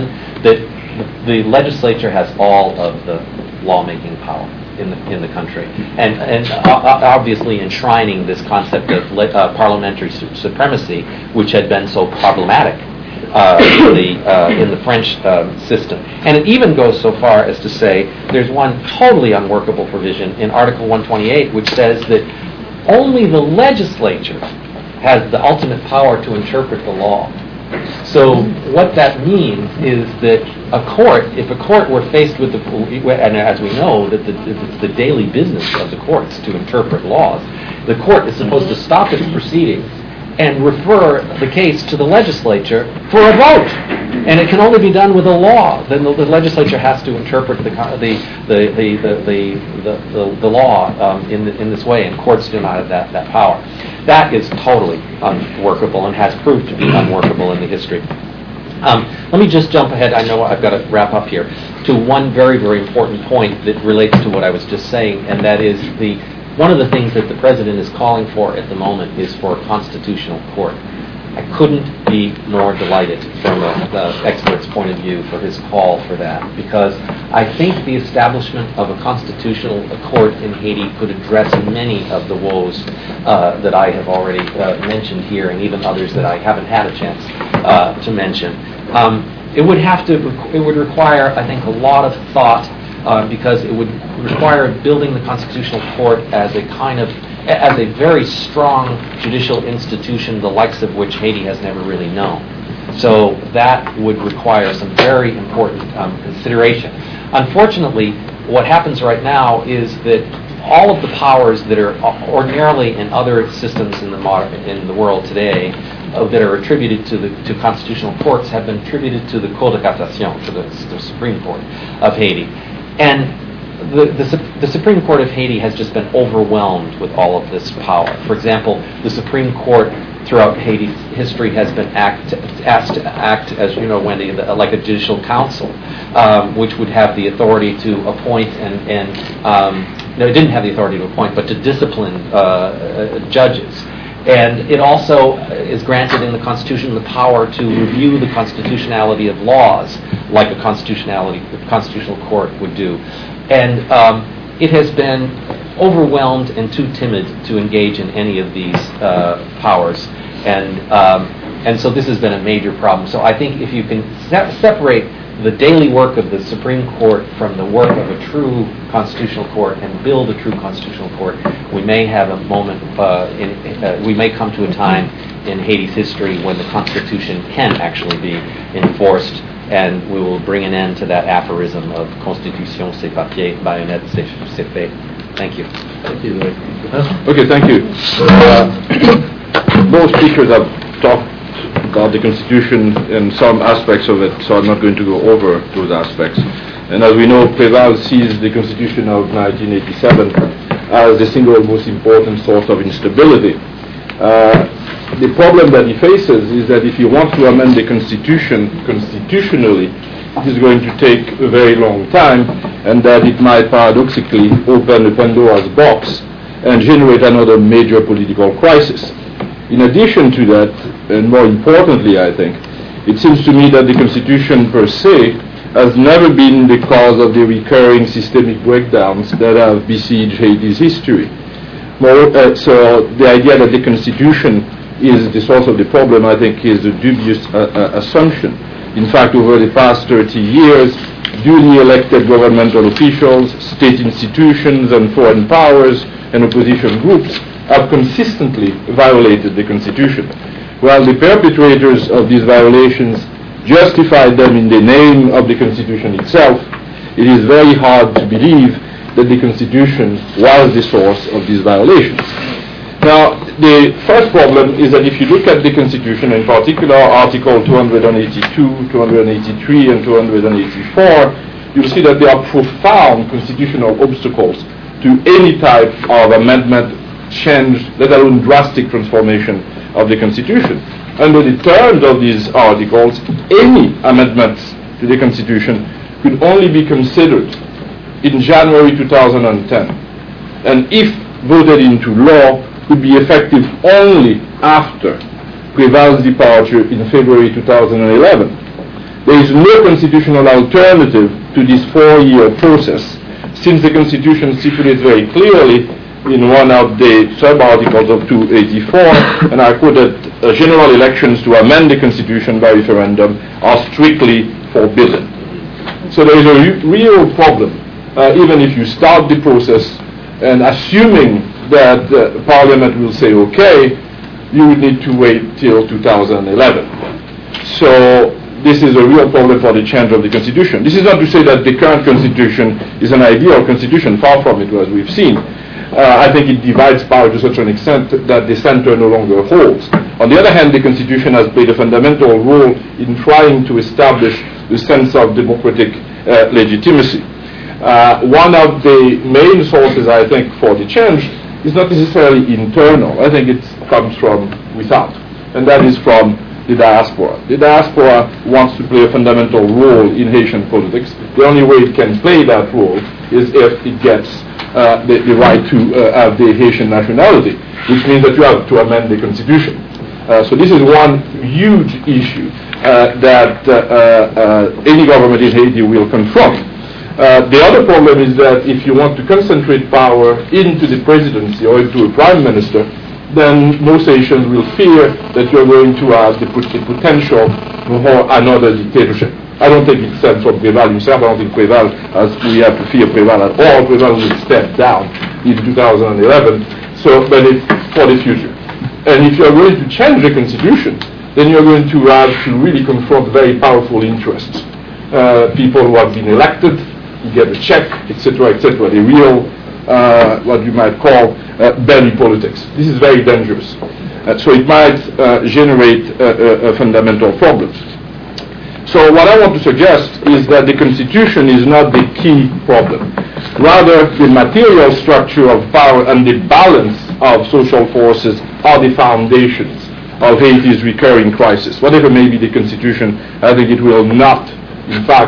that the legislature has all of the lawmaking power in the in the country, and and uh, obviously enshrining this concept of le- uh, parliamentary su- supremacy, which had been so problematic uh, in the uh, in the French uh, system. And it even goes so far as to say there's one totally unworkable provision in Article one twenty-eight, which says that only the legislature has the ultimate power to interpret the law. So what that means is that a court, if a court were faced with the, and as we know, that the, it's the daily business of the courts to interpret laws, the court is supposed to stop its proceedings and refer the case to the legislature for a vote. And it can only be done with a law. Then the, the legislature has to interpret the the the the the, the, the, the law um, in the, in this way, and courts do not have that, that power. That is totally unworkable and has proved to be unworkable in the history. Um, let me just jump ahead. I know I've got to wrap up here to one very, very important point that relates to what I was just saying, and that is the one of the things that the president is calling for at the moment is for a constitutional court. I couldn't be more delighted from the expert's point of view for his call for that, because I think the establishment of a constitutional court in Haiti could address many of the woes uh, that I have already uh, mentioned here, and even others that I haven't had a chance uh, to mention. Um, it would have to, it would require, I think, a lot of thought, uh, because it would require building the constitutional court as a kind of as a very strong judicial institution, the likes of which Haiti has never really known. So that would require some very important um, consideration. Unfortunately, what happens right now is that all of the powers that are ordinarily in other systems in the modern, in the world today uh, that are attributed to the to constitutional courts have been attributed to the Cour de Cassation, to the, the Supreme Court of Haiti. And The, the, the Supreme Court of Haiti has just been overwhelmed with all of this power. For example, the Supreme Court throughout Haiti's history has been act, asked to act, as you know, Wendy, like a judicial council. um, which would have the authority to appoint and, and um, no, it didn't have the authority to appoint, but to discipline uh, uh, judges. And it also is granted in the Constitution the power to review the constitutionality of laws, like a constitutionality the constitutional court would do. And um, it has been overwhelmed and too timid to engage in any of these uh, powers. And um, and so this has been a major problem. So I think if you can se- separate the daily work of the Supreme Court from the work of a true constitutional court and build a true constitutional court, we may have a moment, uh, in, uh, we may come to a time in Haiti's history when the Constitution can actually be enforced, and we will bring an end to that aphorism of Constitution c'est papier, bayonet c'est, c'est fait. Thank you. Thank you, Louis. Okay, thank you. Uh, both speakers have talked about the Constitution and some aspects of it, so I'm not going to go over those aspects. And as we know, Préval sees the Constitution of nineteen eighty-seven as the single most important source of instability. Uh, the problem that he faces is that if he wants to amend the Constitution constitutionally, it is going to take a very long time, and that it might paradoxically open a Pandora's box and generate another major political crisis. In addition to that, and more importantly, I think, it seems to me that the Constitution per se has never been the cause of the recurring systemic breakdowns that have besieged Haiti's history. More, uh, so the idea that the Constitution is the source of the problem, I think, is a dubious uh, uh, assumption. In fact, over the past thirty years, duly elected governmental officials, state institutions, and foreign powers and opposition groups have consistently violated the Constitution. While the perpetrators of these violations justified them in the name of the Constitution itself, it is very hard to believe that the Constitution was the source of these violations. Now, the first problem is that if you look at the Constitution, in particular Article two eighty-two, two eighty-three, and two eighty-four, you'll see that there are profound constitutional obstacles to any type of amendment, change, let alone drastic transformation of the Constitution. Under the terms of these articles, any amendments to the Constitution could only be considered in January two thousand ten, and if voted into law, could be effective only after Préval's departure in February two thousand eleven. There is no constitutional alternative to this four-year process, since the Constitution stipulates very clearly in one of the sub-articles of two eighty-four, and I quote that uh, general elections to amend the Constitution by referendum are strictly forbidden. So there is a re- real problem, uh, even if you start the process, and assuming that uh, Parliament will say okay, you would need to wait till two thousand eleven. So this is a real problem for the change of the Constitution. This is not to say that the current Constitution is an ideal Constitution, far from it, as we've seen. Uh, I think it divides power to such an extent that the center no longer holds. On the other hand, the Constitution has played a fundamental role in trying to establish the sense of democratic uh, legitimacy. Uh, one of the main sources, I think, for the change is not necessarily internal. I think it comes from without, and that is from the diaspora. The diaspora wants to play a fundamental role in Haitian politics. The only way it can play that role is if it gets uh, the, the right to uh, have the Haitian nationality, which means that you have to amend the Constitution. Uh, so this is one huge issue uh, that uh, uh, any government in Haiti will confront. Uh, the other problem is that if you want to concentrate power into the presidency or into a prime minister, then most Haitians will fear that you're going to have the, the potential for another dictatorship. I don't think it stems from Préval himself. I don't think Préval, as we have to fear Préval at all. Préval will step down in two thousand eleven, so, but it's for the future. And if you're going to change the Constitution, then you're going to have to really confront very powerful interests. Uh, people who have been elected, you get a check, et cetera, et cetera. The real, uh, what you might call, uh, belly politics. This is very dangerous. Uh, so it might uh, generate uh, uh, fundamental problems. So what I want to suggest is that the Constitution is not the key problem. Rather, the material structure of power and the balance of social forces are the foundations of Haiti's recurring crisis. Whatever may be the Constitution, I think it will not, in fact, Uh,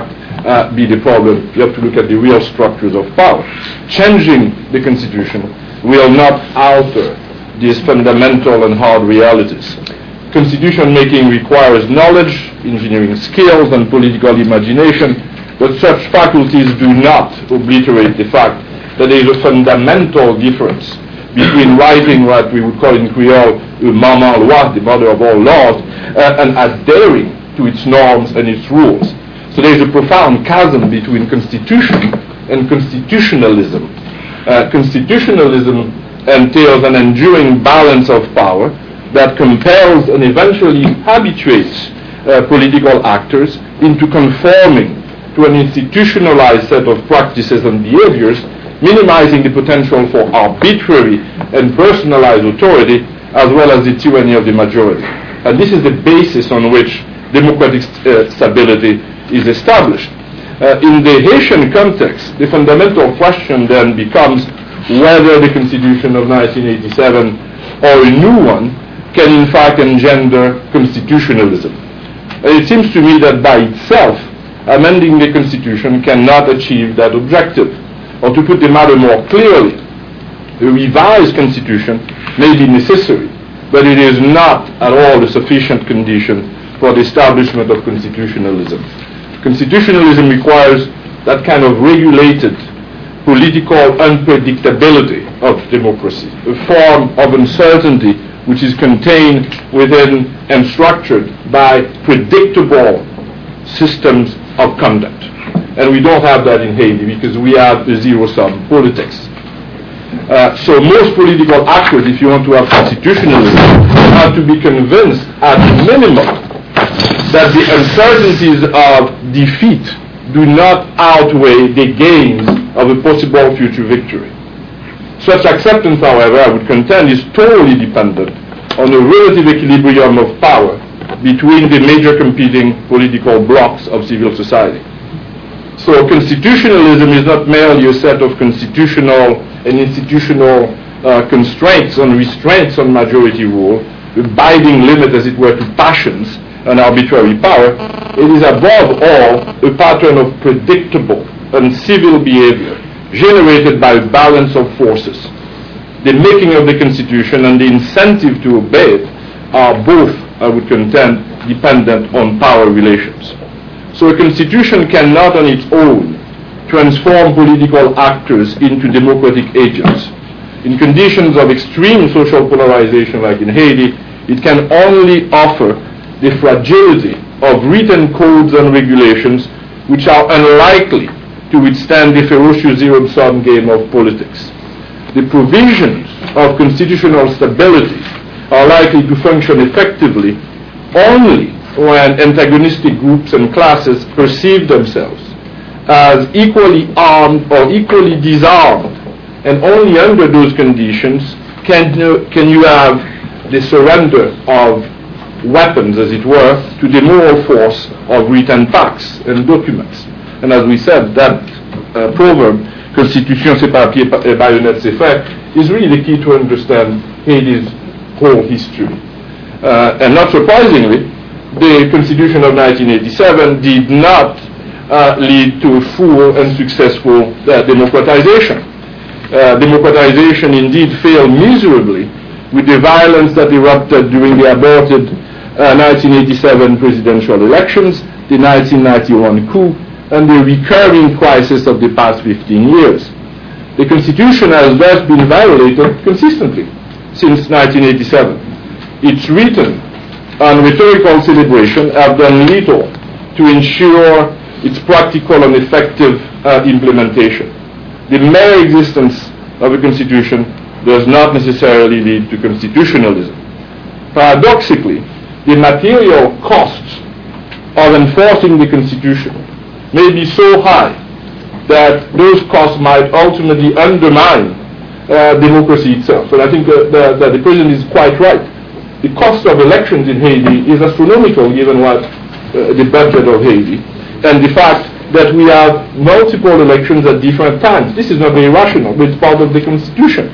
uh, be the problem. You have to look at the real structures of power. Changing the constitution will not alter these fundamental and hard realities. Constitution making requires knowledge, engineering skills, and political imagination, but such faculties do not obliterate the fact that there is a fundamental difference between writing what we would call in Creole a maman loi, the mother of all laws, uh, and adhering to its norms and its rules. So there is a profound chasm between constitution and constitutionalism. Uh, constitutionalism entails an enduring balance of power that compels and eventually habituates uh, political actors into conforming to an institutionalized set of practices and behaviors, minimizing the potential for arbitrary and personalized authority as well as the tyranny of the majority. And this is the basis on which democratic uh, stability is established. Uh, in the Haitian context, the fundamental question then becomes whether the Constitution of nineteen eighty-seven or a new one can in fact engender constitutionalism. And it seems to me that by itself, amending the Constitution cannot achieve that objective. Or to put the matter more clearly, a revised Constitution may be necessary, but it is not at all a sufficient condition for the establishment of constitutionalism. Constitutionalism requires that kind of regulated political unpredictability of democracy, a form of uncertainty which is contained within and structured by predictable systems of conduct. And we don't have that in Haiti because we have a zero-sum politics. Uh, so most political actors, if you want to have constitutionalism, have to be convinced at minimum that the uncertainties of defeat do not outweigh the gains of a possible future victory. Such acceptance, however, I would contend, is totally dependent on a relative equilibrium of power between the major competing political blocs of civil society. So constitutionalism is not merely a set of constitutional and institutional uh, constraints and restraints on majority rule, a binding limit, as it were, to passions and arbitrary power. It is above all a pattern of predictable and civil behavior generated by a balance of forces. The making of the Constitution and the incentive to obey it are both, I would contend, dependent on power relations. So a constitution cannot on its own transform political actors into democratic agents. In conditions of extreme social polarization like in Haiti, it can only offer the fragility of written codes and regulations which are unlikely to withstand the ferocious zero-sum game of politics. The provisions of constitutional stability are likely to function effectively only when antagonistic groups and classes perceive themselves as equally armed or equally disarmed, and only under those conditions can you, can you have the surrender of weapons, as it were, to the moral force of written pacts and documents. And as we said, that uh, proverb, Constitution c'est papier et baïonnette c'est fait, is really the key to understand Haiti's whole history. Uh, and not surprisingly, the Constitution of nineteen eighty-seven did not uh, lead to full and successful uh, democratization. Uh, democratization indeed failed miserably with the violence that erupted during the aborted uh, nineteen eighty-seven presidential elections, the nineteen ninety-one coup, and the recurring crisis of the past fifteen years. The Constitution has thus been violated consistently since nineteen eighty-seven. Its written and rhetorical celebration have done little to ensure its practical and effective uh, implementation. The mere existence of a constitution does not necessarily lead to constitutionalism. Paradoxically, the material costs of enforcing the constitution may be so high that those costs might ultimately undermine uh, democracy itself. And I think that the, the, the President is quite right. The cost of elections in Haiti is astronomical given what uh, the budget of Haiti and the fact that we have multiple elections at different times. This is not very rational, but it's part of the Constitution.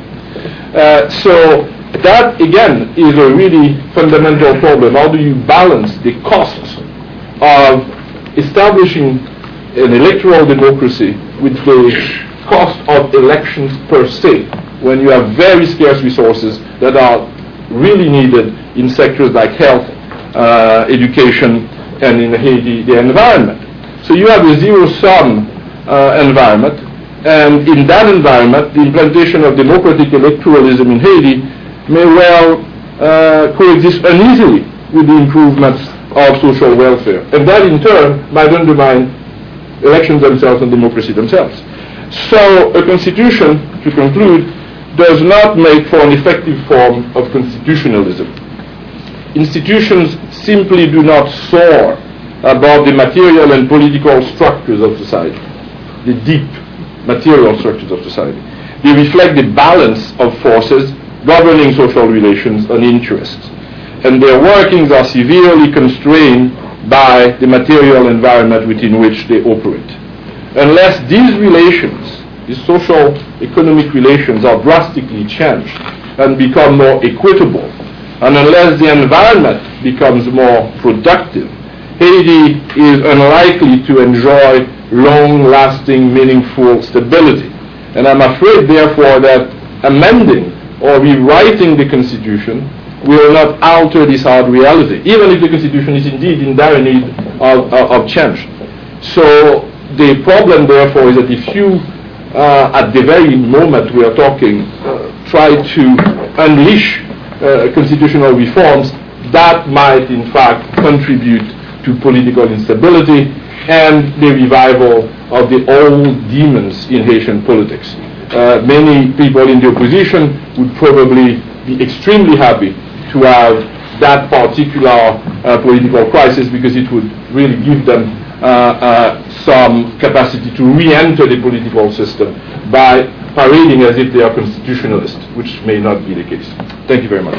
Uh, so that, again, is a really fundamental problem. How do you balance the costs of establishing an electoral democracy with the cost of elections per se, when you have very scarce resources that are really needed in sectors like health, uh, education, and in Haiti, the environment. So you have a zero-sum uh, environment, and in that environment, the implantation of democratic electoralism in Haiti may well uh, coexist uneasily with the improvements of social welfare. And that, in turn, might undermine elections themselves and democracy themselves. So a constitution, to conclude, does not make for an effective form of constitutionalism. Institutions simply do not soar above the material and political structures of society, the deep material structures of society. They reflect the balance of forces governing social relations and interests, and their workings are severely constrained by the material environment within which they operate. Unless these relations, these social economic relations, are drastically changed and become more equitable, and unless the environment becomes more productive, Haiti is unlikely to enjoy long-lasting, meaningful stability. And I'm afraid, therefore, that amending or rewriting the Constitution will not alter this hard reality, even if the Constitution is indeed in dire need of, of, of change. So the problem, therefore, is that if you, uh, at the very moment we are talking, uh, try to unleash uh, constitutional reforms, that might, in fact, contribute to political instability and the revival of the old demons in Haitian politics. Uh, many people in the opposition would probably be extremely happy to have that particular uh, political crisis, because it would really give them uh, uh, some capacity to re-enter the political system by parading as if they are constitutionalists, which may not be the case. Thank you very much.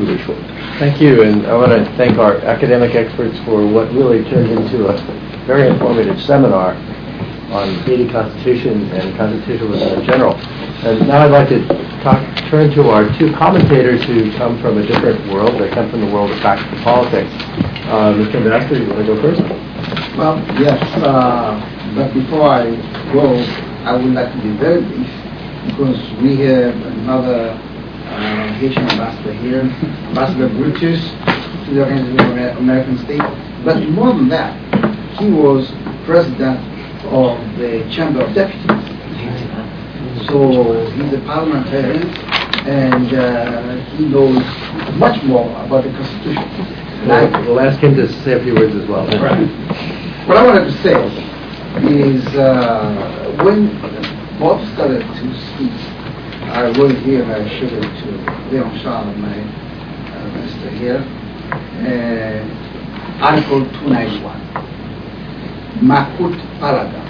Thank you, and I want to thank our academic experts for what really turned into a very informative seminar on Haiti Constitution and constitutionalism in general. And now I'd like to talk, turn to our two commentators who come from a different world. They come from the world of practical politics. Uh, Mister Ambassador, you want to go first? Well, yes, uh, but before I go, I would like to be very brief, because we have another uh, Haitian ambassador here, Ambassador Brutus, to the Organization of American States. But more than that, he was president of the Chamber of Deputies. So he's a parliamentarian, and uh, he knows much more about the Constitution. Well, we'll ask him to say a few words as well. Right. What I wanted to say is uh, when Bob started to speak, I wrote it here and I showed it to Leon Charles, my uh, minister here, uh, Article two ninety-one, Makut Paraga.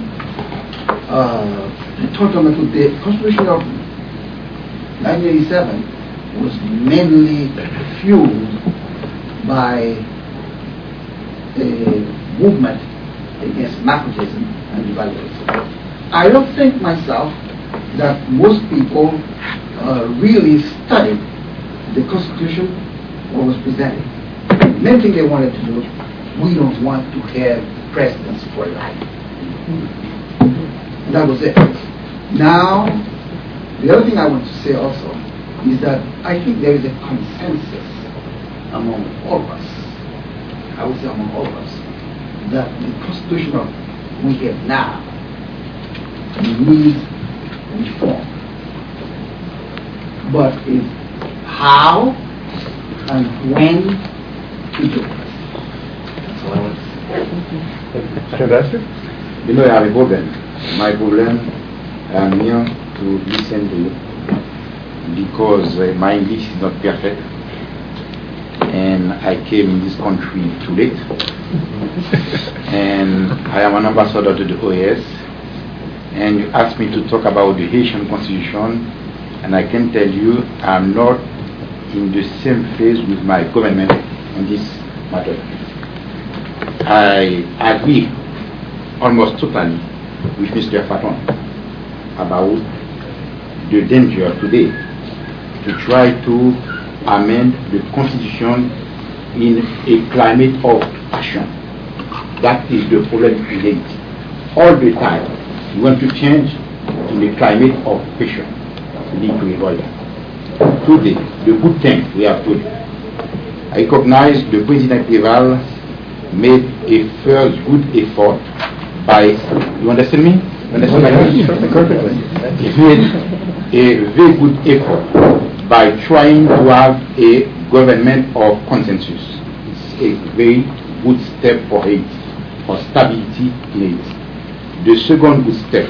Uh, the Constitution of nineteen eighty-seven was mainly fueled by a movement against Makutism and devaluation. I don't think myself that most people uh, really studied the Constitution or was presented. The main thing they wanted to do, we don't want to have presidents for life. And that was it. Now, the other thing I want to say also is that I think there is a consensus among all of us, I would say among all of us, that the Constitution of we have now needs reform. But it's how and when to do it. That's all I want to say. Mister Ambassador? You know, I have a problem. My problem, I'm here to listen to you because uh, my English is not perfect, and I came in this country too late. And I am an ambassador to the O A S, and you asked me to talk about the Haitian Constitution, and I can tell you I'm not in the same phase with my government on this matter. I agree almost totally with Mister Faton about the danger today to try to amend the Constitution in a climate of action. That is the problem in Haiti. all the time you want to change in the climate of pressure, you need to evolve. Today, the good thing we have today, I recognize the President Rival made a first good effort by, you understand me? You understand my Perfectly. He made a very good effort by trying to have a government of consensus. It's a very good step for Haiti, for stability in Haiti. The second good step,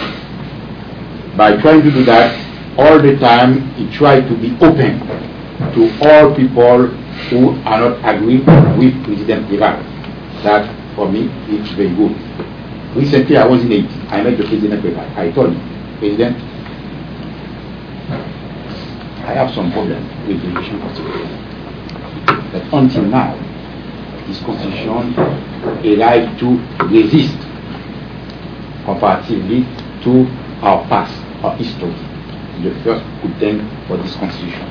by trying to do that, all the time he tried to be open to all people who are not agree with President Rival. That, for me, is very good. Recently, I was in Haiti. I met the President Rival. I told him, President, I have some problem with the Haitian constitution. But until now, this constitution arrived to resist comparatively to our past, our history. The first good thing for this constitution.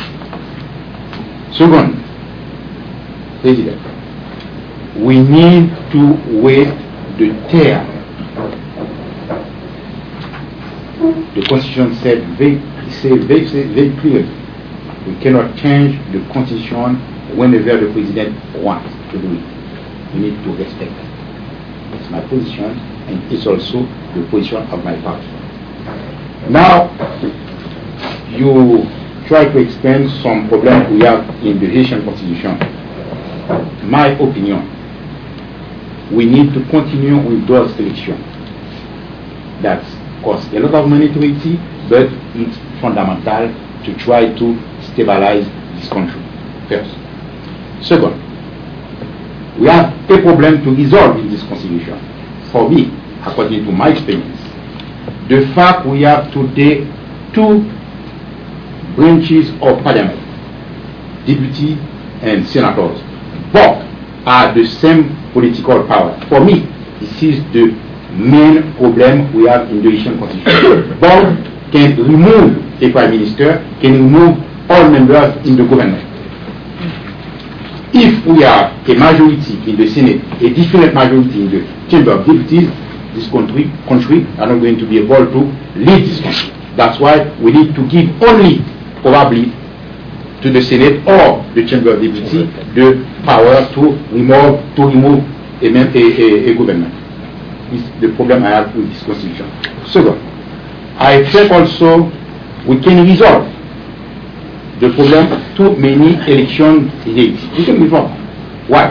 Second, President, we need to wait the term. The constitution said very, say very, say very clearly, we cannot change the constitution whenever the president wants to do it. We need to respect that. It's my position, and it's also the position of my party. Now, you try to explain some problems we have in the Haitian constitution. My opinion, we need to continue with those elections. That costs a lot of money to Haiti, but it's fundamental to try to stabilize this country, first. Second, we have a problem to resolve in this constitution. For me, according to my experience, the fact we have today two branches of parliament, deputy and senators, both are the same political power. For me, this is the main problem we have in the Haitian constitution. Both can remove a prime minister, can remove all members in the government. If we have a majority in the Senate, a different majority in the Chamber of Deputies, this country, country are not going to be able to lead this country. That's why we need to give only, probably, to the Senate or the Chamber of Deputies the power to remove to remove a, a, a, a government. This is the problem I have with this constitution. Second, I think also we can resolve the problem of too many elections in Haiti. We can resolve. Why?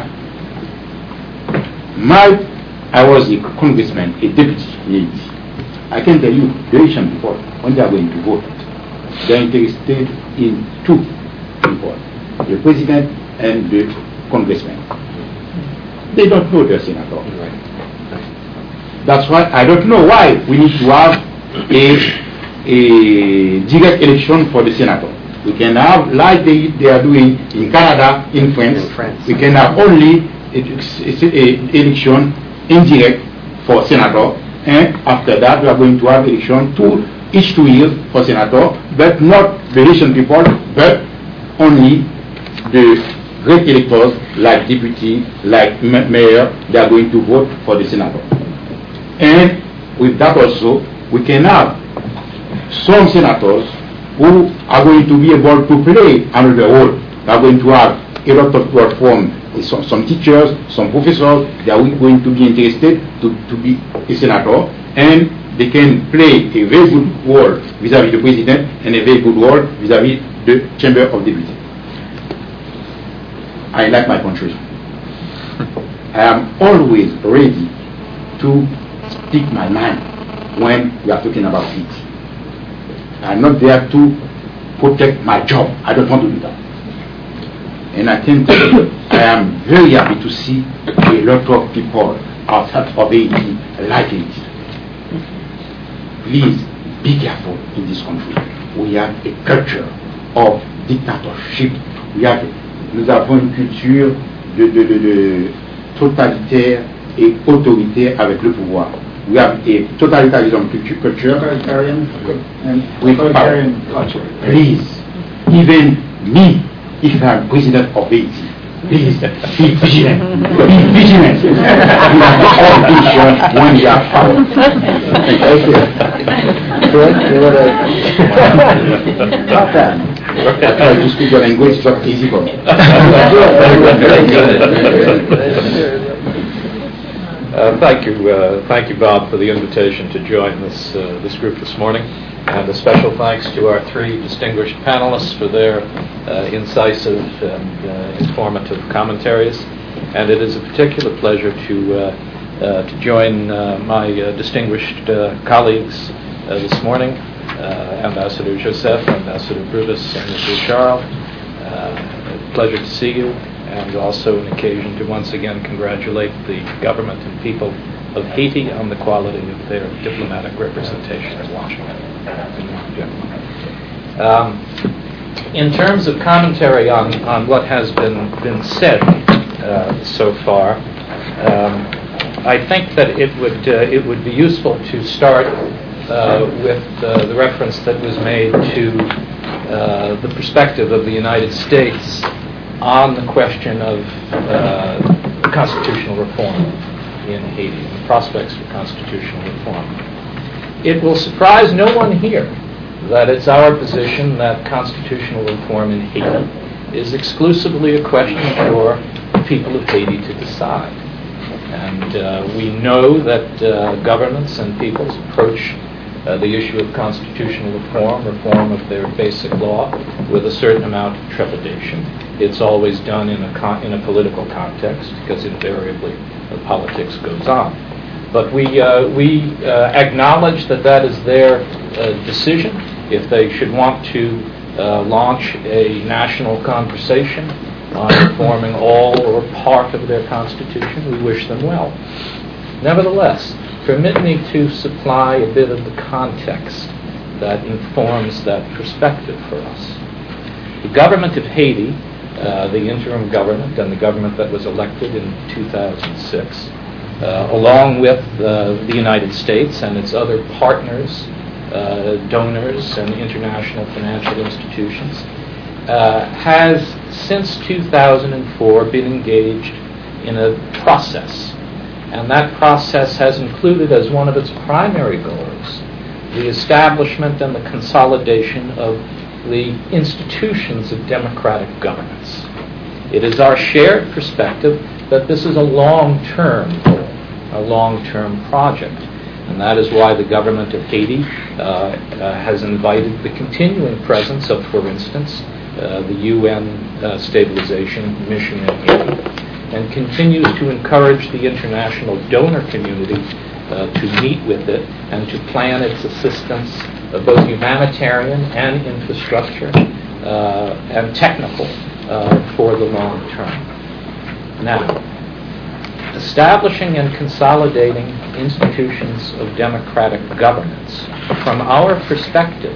My, I was a congressman, a deputy in Haiti. I can tell you, the Haitian people, when they are going to vote, they are interested in two people, the president and the congressman. They don't know the senator. That's why I don't know why we need to have a, a direct election for the senator. We can have, like they, they are doing in Canada, in France, in France. we can have only an election indirect for senator, and after that we are going to have election two, each two years for senator, but not the Haitian people, but only the great electors like deputy, like mayor, they are going to vote for the senator. And with that also, we can have some senators who are going to be able to play another role. They are going to have a lot of platform, some, some teachers, some professors, they are going to be interested to, to be a senator, and they can play a very good role vis-à-vis the president and a very good role vis-à-vis the Chamber of Deputies. I like my country. I am always ready to speak my mind when we are talking about it. I'm not there to protect my job. I don't want to do that. And I think I am very happy to see a lot of people outside of Haiti like Haiti. Please be careful in this country. We have a culture of dictatorship. We have, nous avons une culture de, de, de, de totalitaire et autoritaire avec le pouvoir. We have a totalitarian culture, Authoritarian and with authoritarian power. culture. Please, even me, if I'm president of Haiti, Please be vigilant. Be vigilant. You are all vigilant when you are power. Thank you. Good, you want to top that? I try to speak your language, it's not easy for me. Uh, thank you, uh, thank you, Bob, for the invitation to join this uh, this group this morning, and a special thanks to our three distinguished panelists for their uh, incisive and uh, informative commentaries. And it is a particular pleasure to uh, uh, to join uh, my uh, distinguished uh, colleagues uh, this morning, uh, Ambassador Joseph, Ambassador Brutus, and Mister Charles. Uh, pleasure to see you. And also an occasion to once again congratulate the government and people of Haiti on the quality of their diplomatic representation in Washington. Um, in terms of commentary on, on what has been, been said uh, so far, um, I think that it would, uh, it would be useful to start uh, with uh, the reference that was made to uh, the perspective of the United States on the question of uh, constitutional reform in Haiti, the prospects for constitutional reform. It will surprise no one here that it's our position that constitutional reform in Haiti is exclusively a question for the people of Haiti to decide. And uh, we know that uh, governments and peoples approach Uh, the issue of constitutional reform, reform of their basic law, with a certain amount of trepidation. It's always done in a con- in a political context, because invariably uh, politics goes on. But we uh, we uh, acknowledge that that is their uh, decision. If they should want to uh, launch a national conversation on reforming all or part of their constitution, we wish them well. Nevertheless, permit me to supply a bit of the context that informs that perspective for us. The government of Haiti, uh, the interim government and the government that was elected in two thousand six, uh, along with uh, the United States and its other partners, uh, donors and international financial institutions, uh, has since two thousand four been engaged in a process. And that process has included as one of its primary goals the establishment and the consolidation of the institutions of democratic governance. It is our shared perspective that this is a long-term goal, a long-term project. And that is why the government of Haiti uh, uh, has invited the continuing presence of, for instance, uh, the U N uh, stabilization mission in Haiti, and continues to encourage the international donor community uh, to meet with it and to plan its assistance, uh, both humanitarian and infrastructure uh, and technical, uh, for the long term. Now, establishing and consolidating institutions of democratic governance, from our perspective,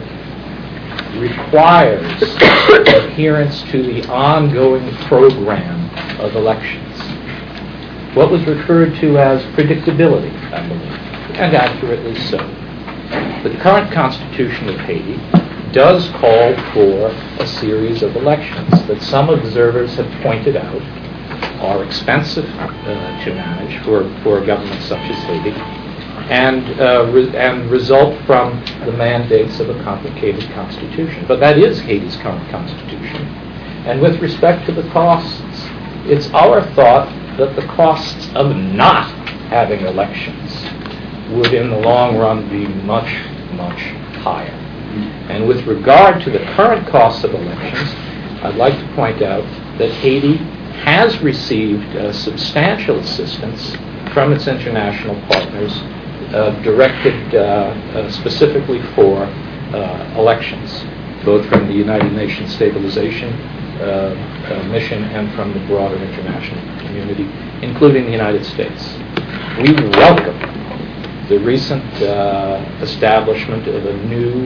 requires adherence to the ongoing program of elections. What was referred to as predictability, I believe, and accurately so. The current Constitution of Haiti does call for a series of elections that some observers have pointed out are expensive uh, to manage for, for a government such as Haiti, and, uh, re- and result from the mandates of a complicated constitution. But that is Haiti's current constitution. And with respect to the costs, it's our thought that the costs of not having elections would in the long run be much, much higher. And with regard to the current costs of elections, I'd like to point out that Haiti has received uh, substantial assistance from its international partners uh, directed uh, uh, specifically for uh, elections, both from the United Nations Stabilization uh, uh, Mission and from the broader international community, including the United States. We welcome the recent uh, establishment of a new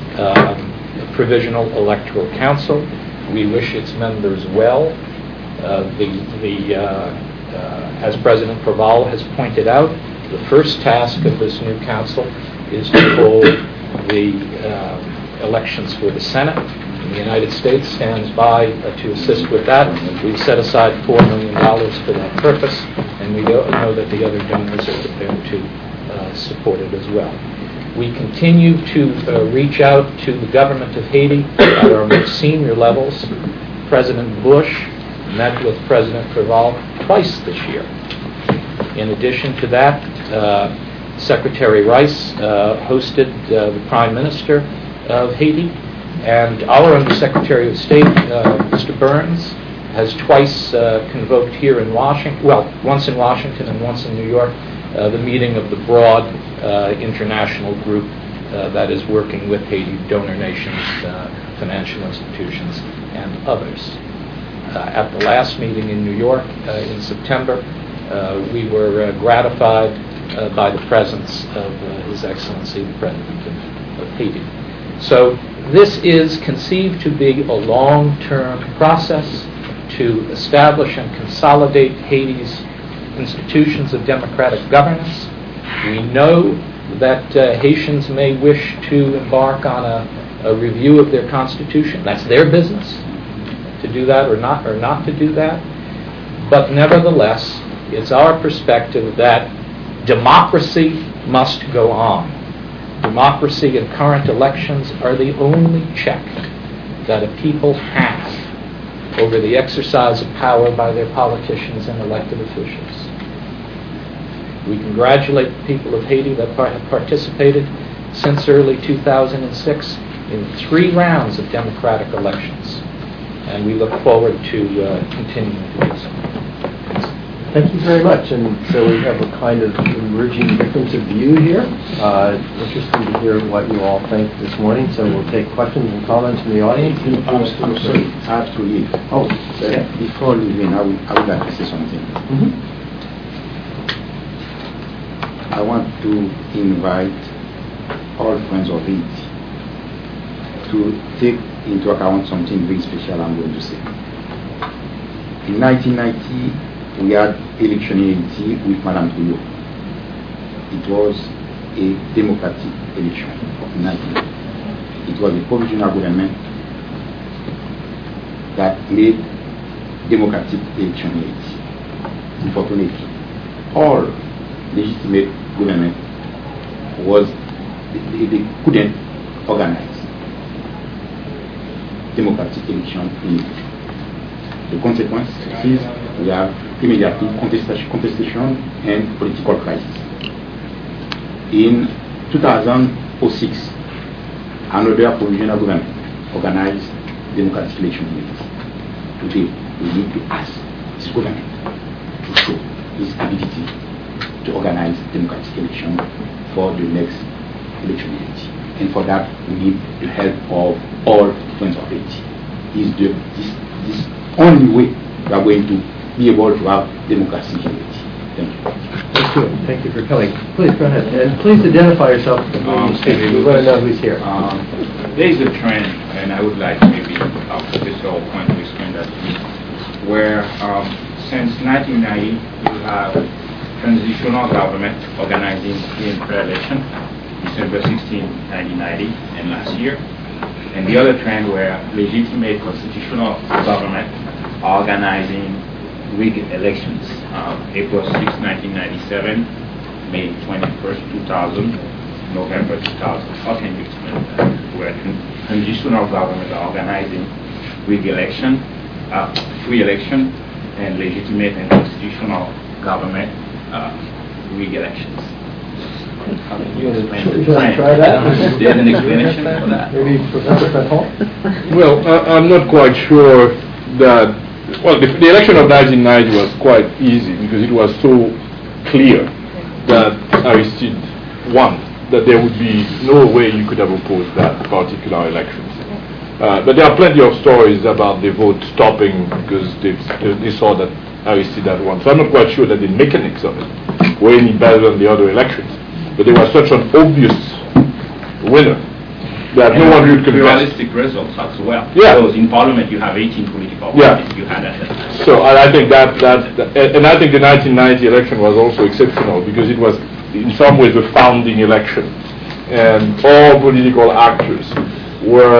um, provisional electoral council. We wish its members well. Uh, the, the, uh, uh, as President Proval has pointed out, the first task of this new council is to hold the uh, elections for the Senate And the United States stands by uh, to assist with that. We've set aside four million dollars for that purpose, and we know that the other donors are prepared to uh, support it as well. We continue to uh, reach out to the government of Haiti at our most senior levels. President Bush met with President Preval twice this year. In addition to that, uh, Secretary Rice uh, hosted uh, the Prime Minister of Haiti, and our Undersecretary of State, uh, Mister Burns, has twice uh, convoked here in Washington, well, once in Washington and once in New York, uh, the meeting of the broad uh, international group uh, that is working with Haiti, donor nations, uh, financial institutions, and others. Uh, at the last meeting in New York uh, in September, uh, we were uh, gratified uh, by the presence of uh, His Excellency, the President of, of Haiti. So this is conceived to be a long-term process to establish and consolidate Haiti's institutions of democratic governance. We know that uh, Haitians may wish to embark on a, a review of their constitution. That's their business to do that or not, or not to do that. But nevertheless, it's our perspective that democracy must go on. Democracy and current elections are the only check that a people have over the exercise of power by their politicians and elected officials. We congratulate the people of Haiti that have participated since early two thousand six in three rounds of democratic elections, and we look forward to uh, continuing to do so. Thank you very much. And so we have a kind of emerging difference of view here. Uh, interesting to hear what you all think this morning. So we'll take questions and comments from the audience. I'm sorry, I have to leave. Oh, But yeah. before leaving, I would, I would like to say something. Mm-hmm. I want to invite all friends of Haiti to take into account something very special I'm going to say. In nineteen ninety, we had election in Haiti with Madame Trouillot. It was a democratic election in nineteen ninety. It was a provisional government that made democratic election in Haiti. Unfortunately, all legitimate government was they, they couldn't organize democratic election in Haiti. The consequence is we have immediately contestation, contestation and political crisis. In two thousand six, another provisional government organized democratic election in Haiti. Today, we need to ask this government to show its ability to organize democratic election for the next election in Haiti. And for that, we need the help of all friends of Haiti. Is the this this only way we are going to be able to have democracy in Haiti. Thank you. Thank you. Thank you for coming. Please go ahead. And please identify yourself before Um, you speak. We want to know who's here. Um, there is a trend, and I would like maybe our professor or point to explain that to me, where um, since nineteen ninety you have transitional government organizing the pre-election, December sixteenth, nineteen ninety, and last year. And the other trend where legitimate constitutional government are organizing rigged elections, um, April sixth, nineteen ninety-seven, May twenty-first, two thousand, November two thousand. How can you explain that? Where transitional government are organizing rigged election, uh, free election, and legitimate and constitutional government uh, rigged elections. How can you explain the Should I trend? try that? Do you have an explanation for that? Maybe Professor Penhall? Well, I, I'm not quite sure that, well, the, the election of nineteen ninety was quite easy because it was so clear that Aristide won, that there would be no way you could have opposed that particular election. Uh, but there are plenty of stories about the vote stopping because they, they saw that Aristide had won. So I'm not quite sure that the mechanics of it were any better than the other elections. But they were such an obvious winner that And no one would contest. pluralistic results as well. Yeah. Because in Parliament you have eighteen political Yeah. parties. You had at that time. So I, I think that, that, that, and I think the nineteen ninety election was also exceptional because it was in some ways the founding election. And all political actors were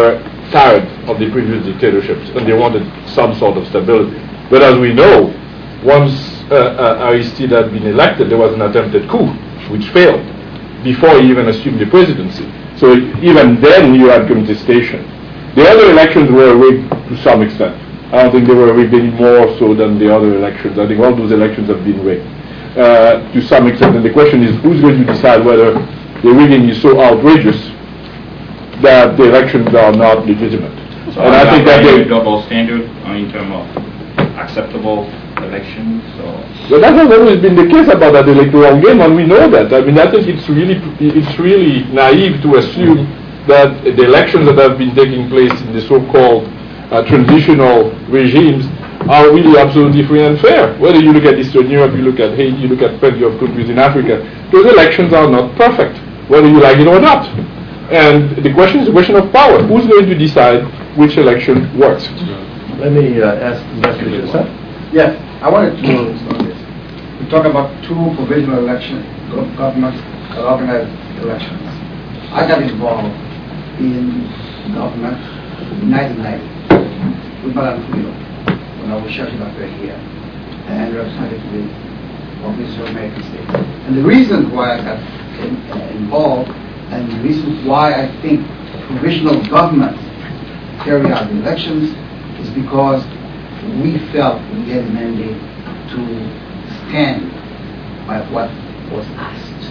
tired of the previous dictatorships and they wanted some sort of stability. But as we know, once uh, uh, Aristide had been elected, there was an attempted coup, which failed, before he even assumed the presidency. So even then you had contestation. The other elections were rigged to some extent. I don't think they were rigged any more so than the other elections. I think all those elections have been rigged uh, to some extent. And the question is, who's going to decide whether the rigging is so outrageous that the elections are not legitimate? So and I think that they they, double standard uh, in terms of acceptable elections. So well, that has always been the case about that electoral game, and we know that. I mean, I think it's really it's really naive to assume that the elections that have been taking place in the so-called uh, transitional regimes are really absolutely free and fair. Whether you look at Eastern Europe, you look at Haiti, you look at plenty of countries in Africa, those elections are not perfect, whether you like it or not. And the question is a question of power. Who's going to decide which election works? Let me uh, ask Mister Joseph. Yes, I wanted to know on this. We talk about two provisional election go- governments, organized elections. I got involved in government in nineteen ninety with Madame Fuyo when I was chef director here and represented the Office of American States. And the reason why I got in, uh, involved and the reason why I think provisional governments carry out the elections is because we felt we had a mandate to stand by what was asked.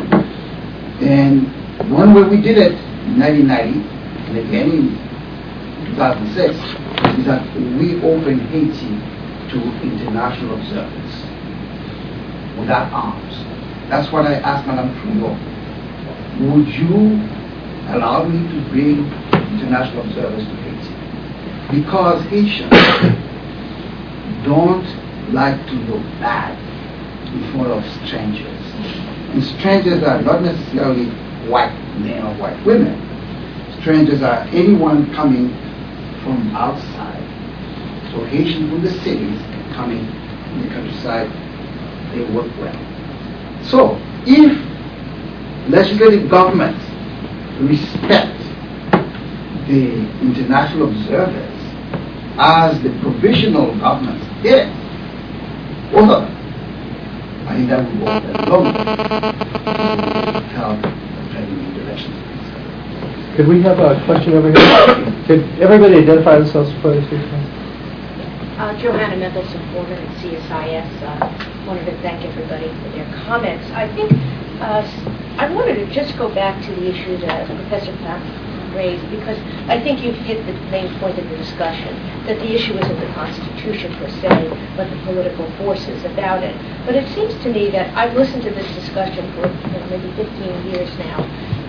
And one way we did it in nineteen ninety and again in two thousand six is that we opened Haiti to international observers without arms. That's what I asked Madame Trudeau. Would you allow me to bring international observers to Haiti? Because Haitians don't like to look bad in front of strangers. And strangers are not necessarily white men or white women. Strangers are anyone coming from outside. So Haitians from the cities coming in the countryside, they work well. So if legislative governments respect the international observers as the provisional governments did it, both of them, I think that would work as long to help planning the elections. Could we have a question over here? Could everybody identify themselves before they speak? Uh, Johanna Mickelson, former at C S I S. Uh, wanted to thank everybody for their comments. I think uh, I wanted to just go back to the issue that Professor Papp raised, because I think you've hit the main point of the discussion, that the issue isn't the Constitution per se, but the political forces about it. But it seems to me that I've listened to this discussion for you know, maybe fifteen years now,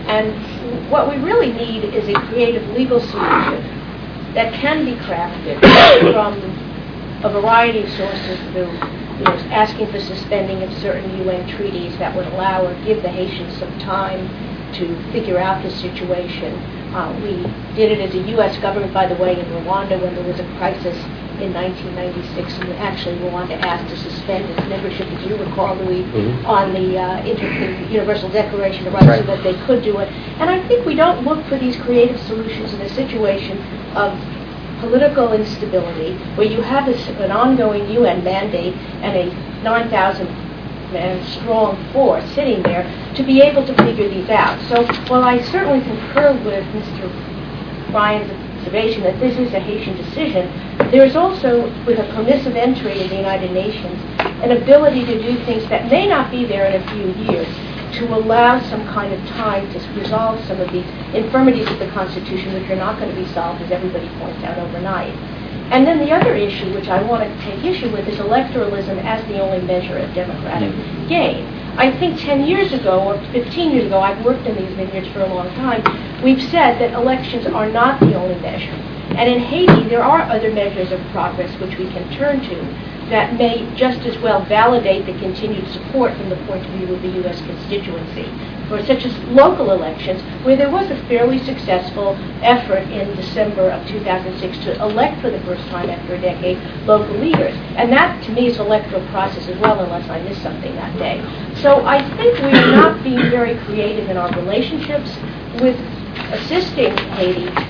and what we really need is a creative legal solution that can be crafted from a variety of sources, through you know, asking for suspending of certain U N treaties that would allow or give the Haitians some time to figure out the situation. Uh, we did it as a U S government, by the way, in Rwanda when there was a crisis in nineteen ninety-six, and actually Rwanda asked to suspend its membership, as you recall, Louis, mm-hmm. on the, uh, inter- the Universal Declaration of Rights, right, so that they could do it. And I think we don't look for these creative solutions in a situation of political instability, where you have this, an ongoing U N mandate and a nine thousand man strong force sitting there to be able to figure these out. So while I certainly concur with Mister Bryan's observation that this is a Haitian decision, there is also, with a permissive entry in the United Nations, an ability to do things that may not be there in a few years, to allow some kind of time to resolve some of these infirmities of the Constitution, which are not going to be solved, as everybody points out, overnight. And then the other issue, which I want to take issue with, is electoralism as the only measure of democratic gain. I think ten years ago, or fifteen years ago, I've worked in these vineyards for a long time, we've said that elections are not the only measure. And in Haiti, there are other measures of progress which we can turn to that may just as well validate the continued support from the point of view of the U S constituency, for such as local elections, where there was a fairly successful effort in December of two thousand six to elect for the first time after a decade local leaders. And that, to me, is an electoral process as well, unless I missed something that day. So I think we are not being very creative in our relationships with assisting Haiti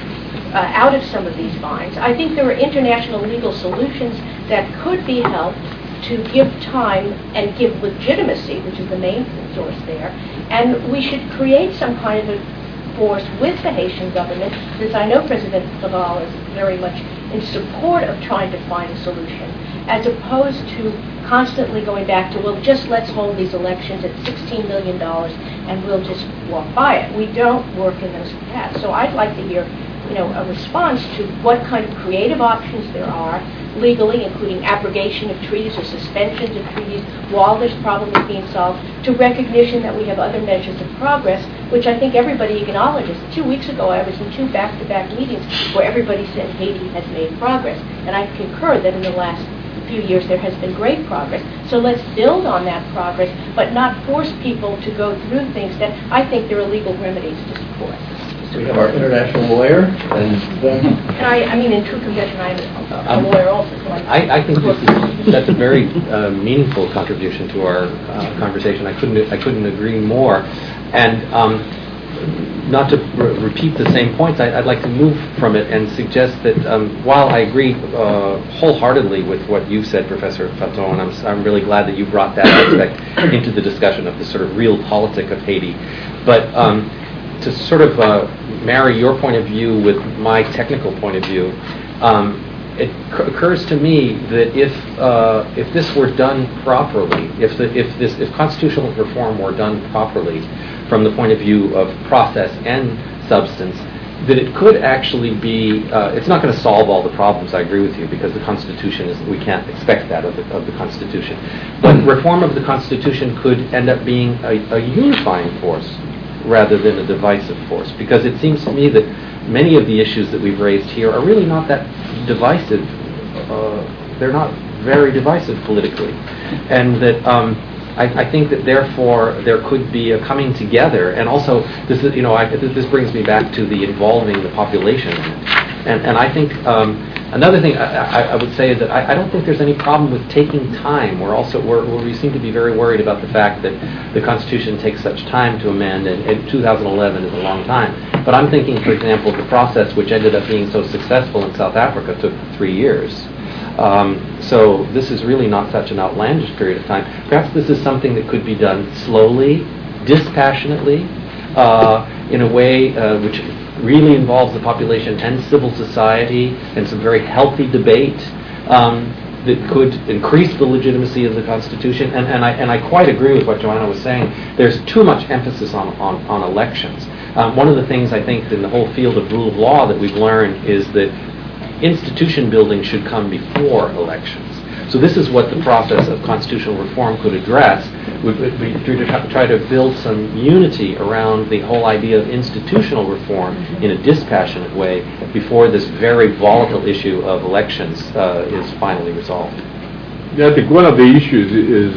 uh, out of some of these binds. I think there are international legal solutions that could be helped to give time and give legitimacy, which is the main source there, and we should create some kind of a force with the Haitian government, since I know President Laval is very much in support of trying to find a solution, as opposed to constantly going back to, well, just let's hold these elections at sixteen million dollars and we'll just walk by it. We don't work in those paths. So I'd like to hear, you know, a response to what kind of creative options there are legally, including abrogation of treaties or suspensions of treaties while there's problems being solved, to recognition that we have other measures of progress, which I think everybody acknowledges. Two weeks ago, I was in two back-to-back meetings where everybody said Haiti has made progress, and I concur that in the last few years there has been great progress. So let's build on that progress, but not force people to go through things that I think there are legal remedies to support. So we have our international lawyer, and then... And I, I mean, in true confession, I'm a Um, lawyer also. So I, I think this is, that's a very uh, meaningful contribution to our uh, conversation. I couldn't I couldn't agree more. And um, not to re- repeat the same points, I, I'd like to move from it and suggest that um, while I agree uh, wholeheartedly with what you said, Professor Fatton, and I'm, I'm really glad that you brought that aspect into the discussion of the sort of real politic of Haiti. But um, to sort of uh, marry your point of view with my technical point of view, um, it c- occurs to me that if uh, if this were done properly, if the, if this if constitutional reform were done properly from the point of view of process and substance, that it could actually be. Uh, it's not going to solve all the problems. I agree with you, because the Constitution is. We can't expect that of the, of the Constitution. But reform of the Constitution could end up being a, a unifying force rather than a divisive force, because it seems to me that many of the issues that we've raised here are really not that divisive. Uh, they're not very divisive politically, and that um, I, I think that therefore there could be a coming together. And also, this is, you know, I, this brings me back to the involving the population, and and I think um, another thing I, I, I would say is that I, I don't think there's any problem with taking time. We're also we're, we seem to be very worried about the fact that the Constitution takes such time to amend, and, and two thousand eleven is a long time. But I'm thinking, for example, the process which ended up being so successful in South Africa took three years. Um, so this is really not such an outlandish period of time. Perhaps this is something that could be done slowly, dispassionately, uh, in a way uh, which really involves the population and civil society, and some very healthy debate um, that could increase the legitimacy of the Constitution. And, and, I, and I quite agree with what Joanna was saying. There's too much emphasis on, on, on elections. Um, one of the things I think in the whole field of rule of law that we've learned is that institution building should come before elections. So this is what the process of constitutional reform could address. We would be to try to build some unity around the whole idea of institutional reform in a dispassionate way before this very volatile issue of elections uh, is finally resolved. Yeah, I think one of the issues is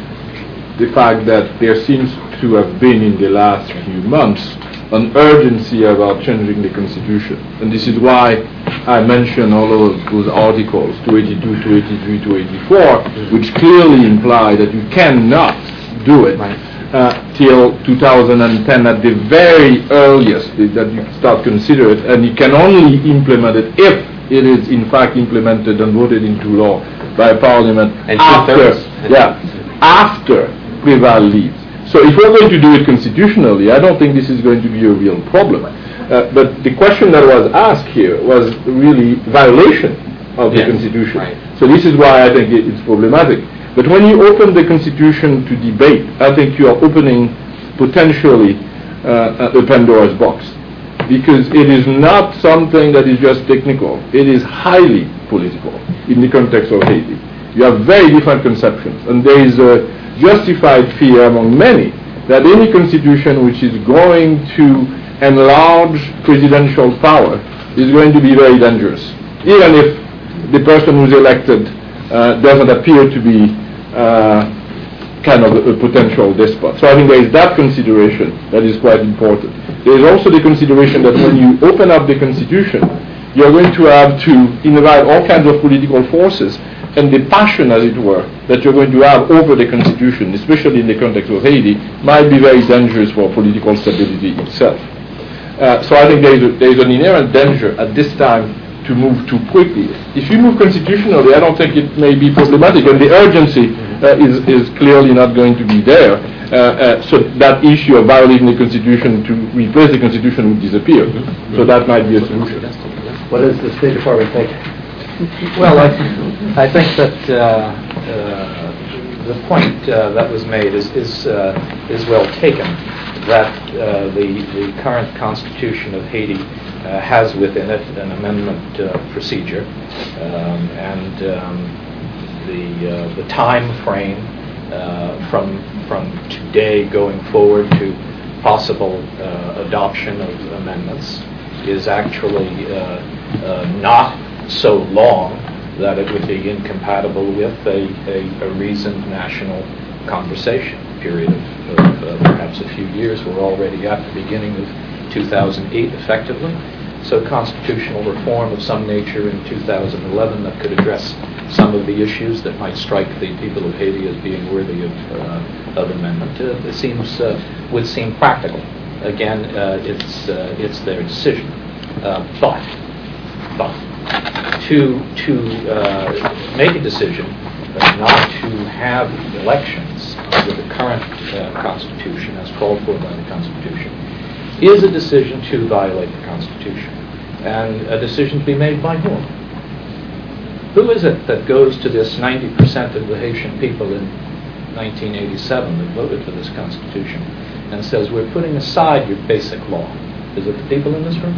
the fact that there seems to have been in the last few months an urgency about changing the Constitution. And this is why I mentioned all of those articles, two eighty-two, two eighty-three, two eighty-four, which clearly imply that you cannot do it uh, till two thousand ten at the very earliest, that you start consider it, and you can only implement it if it is in fact implemented and voted into law by Parliament and after, yeah, after Préval leaves. So if we're going to do it constitutionally, I don't think this is going to be a real problem. Uh, but the question that was asked here was really violation of the yes, Constitution. Right. So this is why I think it, it's problematic. But when you open the Constitution to debate, I think you are opening potentially uh, a Pandora's box, because it is not something that is just technical. It is highly political in the context of Haiti. You have very different conceptions, and there is a justified fear among many that any constitution which is going to enlarge presidential power is going to be very dangerous, even if the person who's elected uh, doesn't appear to be uh, kind of a, a potential despot. So I think there is that consideration that is quite important. There is also the consideration that when you open up the constitution, you're going to have to invite all kinds of political forces, and the passion, as it were, that you're going to have over the Constitution, especially in the context of Haiti, might be very dangerous for political stability itself. Uh, so I think there is, a, there is an inherent danger at this time to move too quickly. If you move constitutionally, I don't think it may be problematic, and the urgency uh, is, is clearly not going to be there. Uh, uh, so that issue of violating the Constitution to replace the Constitution would disappear. Mm-hmm. So that might be a solution. What does the State Department think? Well, I, I think that uh, uh, the point uh, that was made is is, uh, is well taken. That uh, the the current Constitution of Haiti uh, has within it an amendment uh, procedure, um, and um, the uh, the time frame uh, from from today going forward to possible uh, adoption of amendments is actually uh, uh, not so long that it would be incompatible with a, a, a reasoned national conversation. Period of, of uh, perhaps a few years. We're already at the beginning of two thousand eight, effectively. So constitutional reform of some nature in two thousand eleven that could address some of the issues that might strike the people of Haiti as being worthy of, uh, of amendment. Uh, it seems uh, would seem practical. Again, uh, it's uh, it's their decision. Uh, but but to to uh, make a decision uh, not to have elections under the current uh, Constitution, as called for by the Constitution, is a decision to violate the Constitution, and a decision to be made by whom? Who is it that goes to this ninety percent of the Haitian people in nineteen eighty-seven that voted for this Constitution and says, we're putting aside your basic law? Is it the people in this room?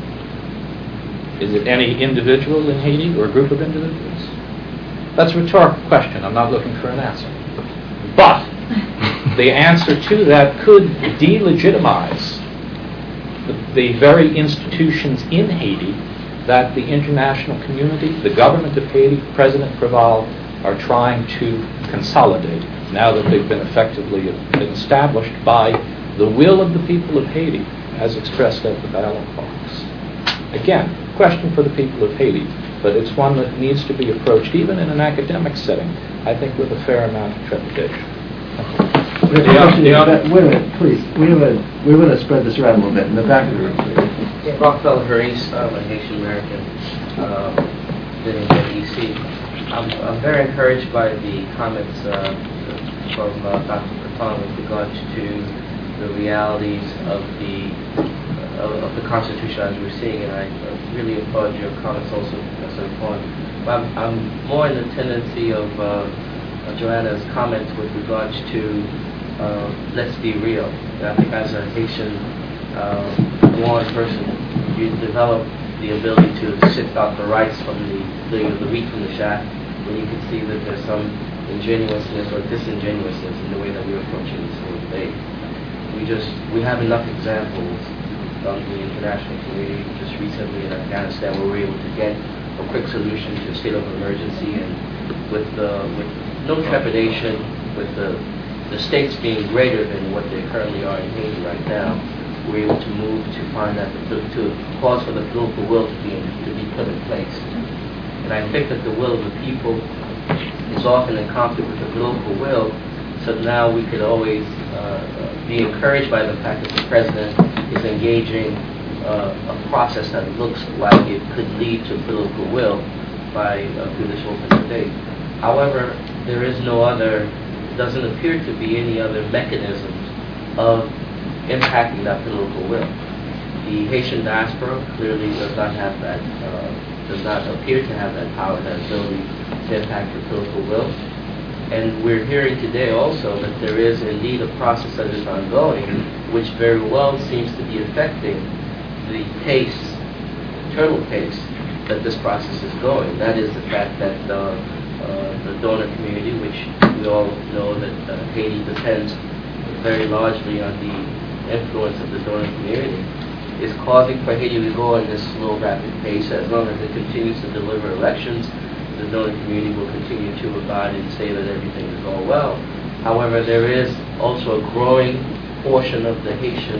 Is it any individual in Haiti or a group of individuals? That's a rhetorical question. I'm not looking for an answer. But the answer to that could delegitimize the, the very institutions in Haiti that the international community, the government of Haiti, President Preval, are trying to consolidate now that they've been effectively been established by the will of the people of Haiti as expressed at the ballot box. Again, question for the people of Haiti, but it's one that needs to be approached even in an academic setting, I think, with a fair amount of trepidation. Yeah, yeah. Wait a minute, please. We have a, we want to spread this around a little bit. In the back of the room, please. Yeah, Rockefeller Harris, I'm a Haitian American uh, living in D C. I'm, I'm very encouraged by the comments uh, from uh, Doctor Patton with regards to the realities of the uh, of the Constitution as we're seeing, and I uh, really applaud your comments also, Professor Paul. I'm, I'm more in the tendency of uh, uh, Joanna's comments with regards to uh, let's be real. And I think as a Haitian uh, born person, you develop the ability to sift out the rice from the, the, the wheat from the chaff, when you can see that there's some ingenuousness or disingenuousness in the way that we're approaching this whole debate. We just, we have enough examples from the international community just recently in Afghanistan where we were able to get a quick solution to a state of emergency, and with, uh, with no trepidation, with the, the stakes being greater than what they currently are in Haiti right now, we're able to move to find that, the, to cause for the political will to be, to be put in place. And I think that the will of the people is often in conflict with the political will, so now we could always uh, be encouraged by the fact that the president is engaging uh, a process that looks like it could lead to political will by uh, through this open debate. However, there is no other, doesn't appear to be any other mechanisms of impacting that political will. The Haitian diaspora clearly does not have that, uh, does not appear to have that power, that ability to impact the political will. And we're hearing today also that there is indeed a process that is ongoing, which very well seems to be affecting the pace, internal pace, that this process is going. That is the fact that uh, uh, the donor community, which we all know that uh, Haiti depends very largely on the influence of the donor community, is causing for Haiti to go in this slow, rapid pace. As long as it continues to deliver elections, the donor community will continue to abide and say that everything is all well. However, there is also a growing portion of the Haitian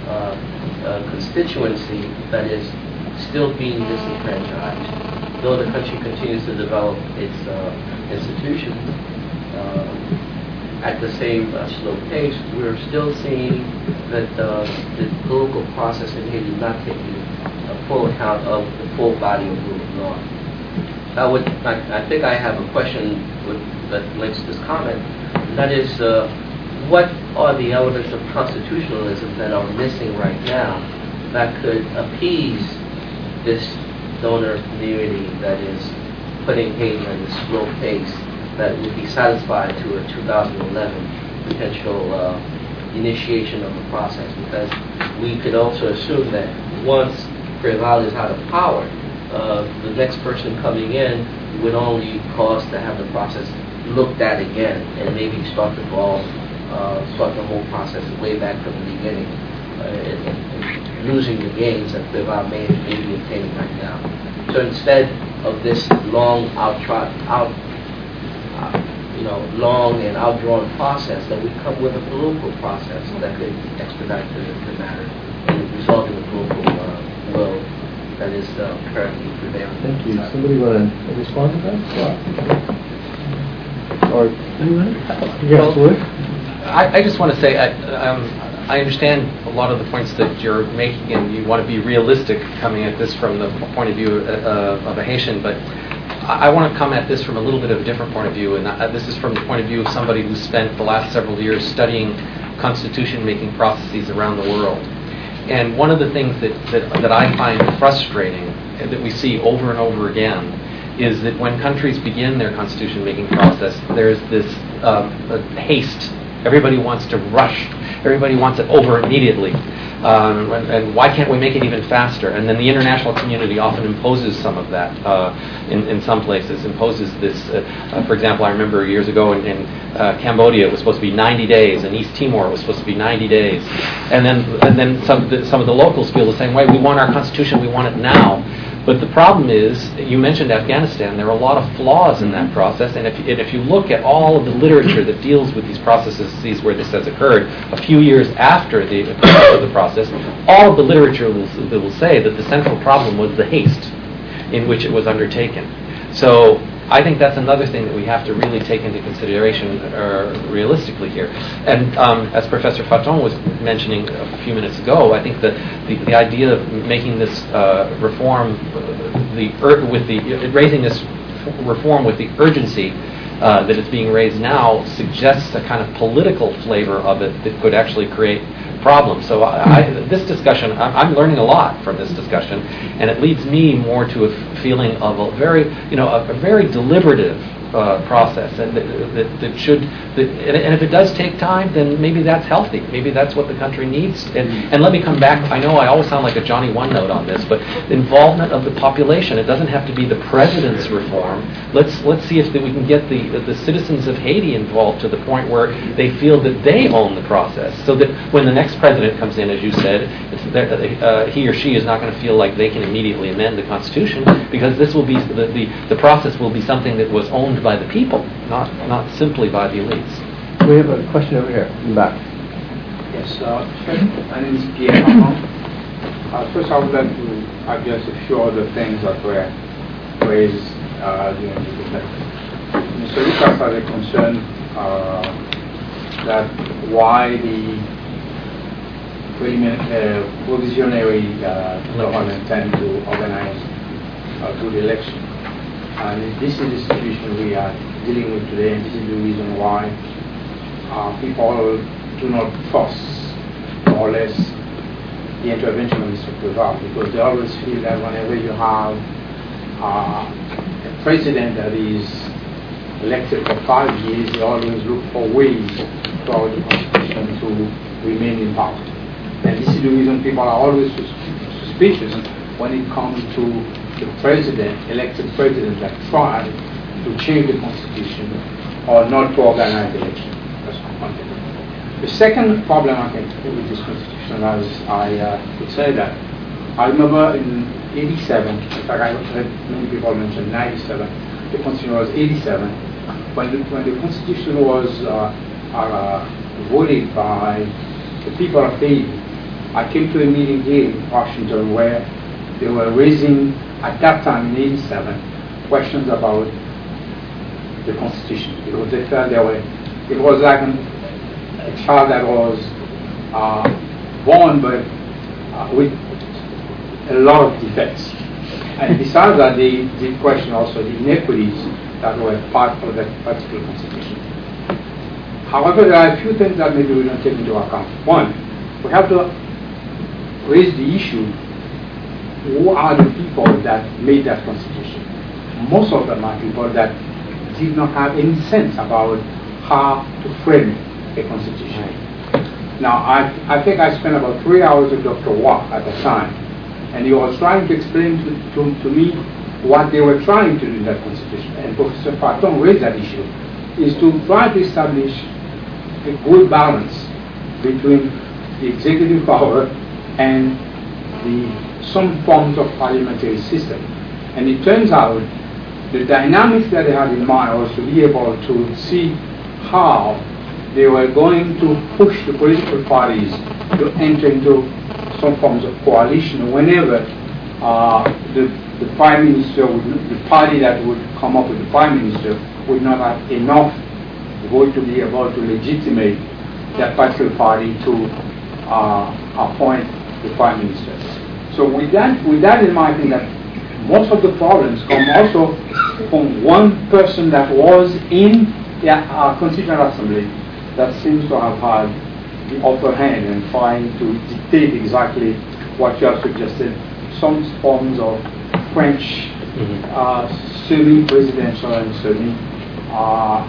uh, uh, constituency that is still being disenfranchised. Though the country continues to develop its uh, institutions, uh, at the same uh, slow pace, we're still seeing that uh, the political process in Haiti is not taking a full account of the full body of rule of law. I would, I, I think I have a question with, that links to this comment, and that is, uh, what are the elements of constitutionalism that are missing right now that could appease this donor community that is putting Haiti on this slow pace that would be satisfied to a two thousand eleven potential uh, initiation of the process? Because we could also assume that once Preval is out of power, uh, the next person coming in would only cause to have the process looked at again and maybe start the ball, uh, start the whole process way back from the beginning, uh, and, and losing the gains that Preval may, may be obtaining right now. So instead of this long out-trot, out, uh, you know, long and outdrawn process, that we come with a political process that could expedite the, the matter and result in the political uh, will that is uh, currently prevailing. Thank you. Somebody want to respond to that? Or yeah, well, I, I just want to say I, um, I understand a lot of the points that you're making, and you want to be realistic coming at this from the point of view uh, of a Haitian, but I, I want to come at this from a little bit of a different point of view, and I, this is from the point of view of somebody who spent the last several years studying constitution-making processes around the world. And one of the things that, that, that I find frustrating, and that we see over and over again, is that when countries begin their constitution-making process, there's this um, haste. Everybody wants to rush. Everybody wants it over immediately. Um, and, and why can't we make it even faster? And then the international community often imposes some of that uh, in, in some places, imposes this. Uh, uh, for example, I remember years ago in, in uh, Cambodia it was supposed to be ninety days, and East Timor it was supposed to be ninety days. And then and then some of the, some of the locals feel the same way. We want our constitution, we want it now. But the problem is, you mentioned Afghanistan, there are a lot of flaws in that process, and if, and if you look at all of the literature that deals with these processes, sees where this has occurred, a few years after the of the process, all of the literature will, will say that the central problem was the haste in which it was undertaken. So I think that's another thing that we have to really take into consideration uh, realistically here. And um, as Professor Faton was mentioning a few minutes ago, I think that the, the idea of making this uh, reform, uh, the ur- with the uh, raising this f- reform with the urgency uh, that is being raised now suggests a kind of political flavor of it that could actually create problems. So I, I, this discussion, I'm, I'm learning a lot from this discussion, and it leads me more to a f- feeling of a very, you know, a, a very deliberative uh, process, and that, that, that should, that, and if it does take time, then maybe that's healthy. Maybe that's what the country needs. And, and let me come back. I know I always sound like a Johnny One Note on this, but involvement of the population. It doesn't have to be the president's reform. Let's let's see if that we can get the the citizens of Haiti involved to the point where they feel that they own the process, so that when the next president comes in, as you said, it's that, uh, he or she is not going to feel like they can immediately amend the Constitution, because this will be the, the the process will be something that was owned by the people, not not simply by the elites. We have a question over here in the back. Yes, uh, my name is Pierre Marmont. Uh, first, I would like to address a few other things that were raised uh, during the debate. Mister Lucas had a concern uh, that why the preliminary, uh, provisionary uh, government tend to organize uh, to the election. And this is the situation we are dealing with today, and this is the reason why uh, people do not trust more or less the intervention of Mister Preval, because they always feel that whenever you have uh, a president that is elected for five years, they always look for ways for the Constitution to remain in power. And this is the reason people are always sus- suspicious when it comes to the president, elected president, that tried to change the Constitution or not to organize the election. That's one thing. The second problem I can see with this Constitution, as I uh, could say that, I remember in eighty-seven, in fact I heard many people mention ninety-seven, the Constitution was eighty-seven, when the, when the Constitution was uh, uh, voted by the people of Haiti. I came to a meeting here in Washington where they were raising, at that time in eighty-seven, questions about the Constitution, because they felt there were it was like an, a child that was uh, born but uh, with a lot of defects. And besides that, they did question also the inequities that were part of that particular constitution. However, there are a few things that maybe we don't take into account. One, we have to raise the issue, who are the people that made that constitution? Most of them are people that did not have any sense about how to frame a constitution. Now, I, I think I spent about three hours with Doctor Watt at the time, and he was trying to explain to, to, to me what they were trying to do in that constitution. And Professor Farton raised that issue, is to try to establish a good balance between the executive power and the some forms of parliamentary system. And it turns out the dynamics that they had in mind was to be able to see how they were going to push the political parties to enter into some forms of coalition whenever uh, the, the prime minister, would, the party that would come up with the prime minister would not have enough vote to be able to legitimate that particular party to uh, appoint the prime minister. So with that, with that in mind, I think that most of the problems come also from one person that was in the uh, Constituent Assembly that seems to have had the upper hand in trying to dictate exactly what you have suggested, some forms of French mm-hmm. uh, semi-presidential and semi uh,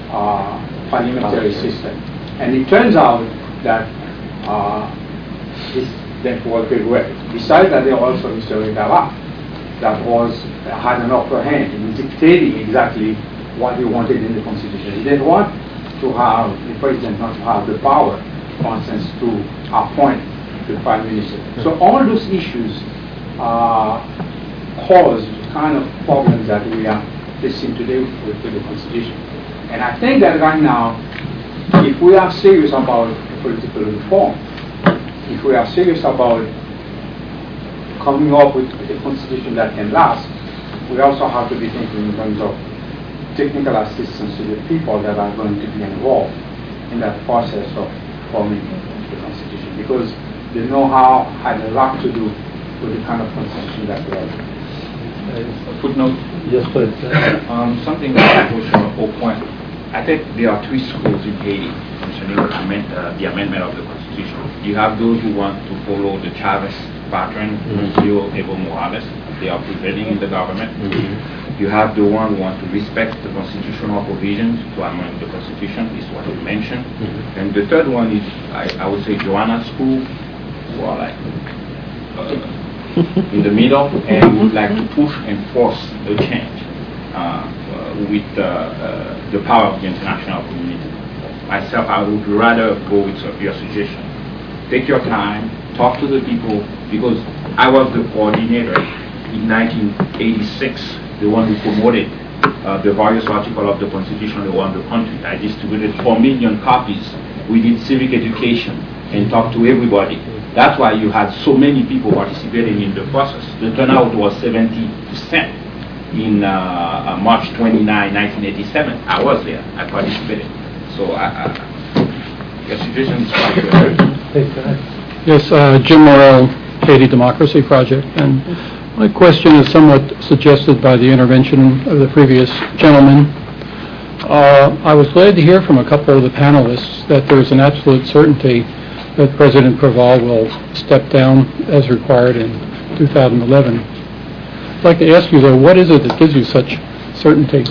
uh, parliamentary oh, system. And it turns out that uh, this didn't work very well. Besides that, there was also Mister Regala that was had an upper hand in dictating exactly what he wanted in the Constitution. He didn't want to have the president not to have the power, for instance, to appoint the prime minister. So all those issues uh, cause the kind of problems that we are facing today with, with the Constitution. And I think that right now, if we are serious about political reform, if we are serious about coming up with a constitution that can last, we also have to be thinking in terms of technical assistance to the people that are going to be involved in that process of forming the constitution, because the know-how had a lot to do with the kind of constitution that we have. Uh, footnote. Yes, please. um, something that was from a whole point. I think there are three schools in Haiti concerning the, amend, uh, the amendment of the Constitution. You have those who want to follow the Chavez pattern, Lucio Evo Morales. They are prevailing in the government. Mm-hmm. You have the one who want to respect the constitutional provisions to amend the Constitution, is what you mentioned. Mm-hmm. And the third one is, I, I would say, Joanna School, who are like uh, in the middle and would like to push and force a change. Uh, Uh, with uh, uh, the power of the international community. Myself, I would rather go with your suggestion. Take your time, talk to the people, because I was the coordinator in nineteen eighty-six, the one who promoted uh, the various articles of the Constitution around the country. I distributed four million copies. We did civic education and talked to everybody. That's why you had so many people participating in the process. The turnout was seventy percent. In uh, uh, March twenty-ninth, nineteen eighty-seven, I was there. I participated. So I, I, the situation is quite good. Yes, uh, Jim Morrell, Haiti Democracy Project. And my question is somewhat suggested by the intervention of the previous gentleman. Uh, I was glad to hear from a couple of the panelists that there's an absolute certainty that President Preval will step down as required in two thousand eleven. I'd like to ask you, though, what is it that gives you such certainty?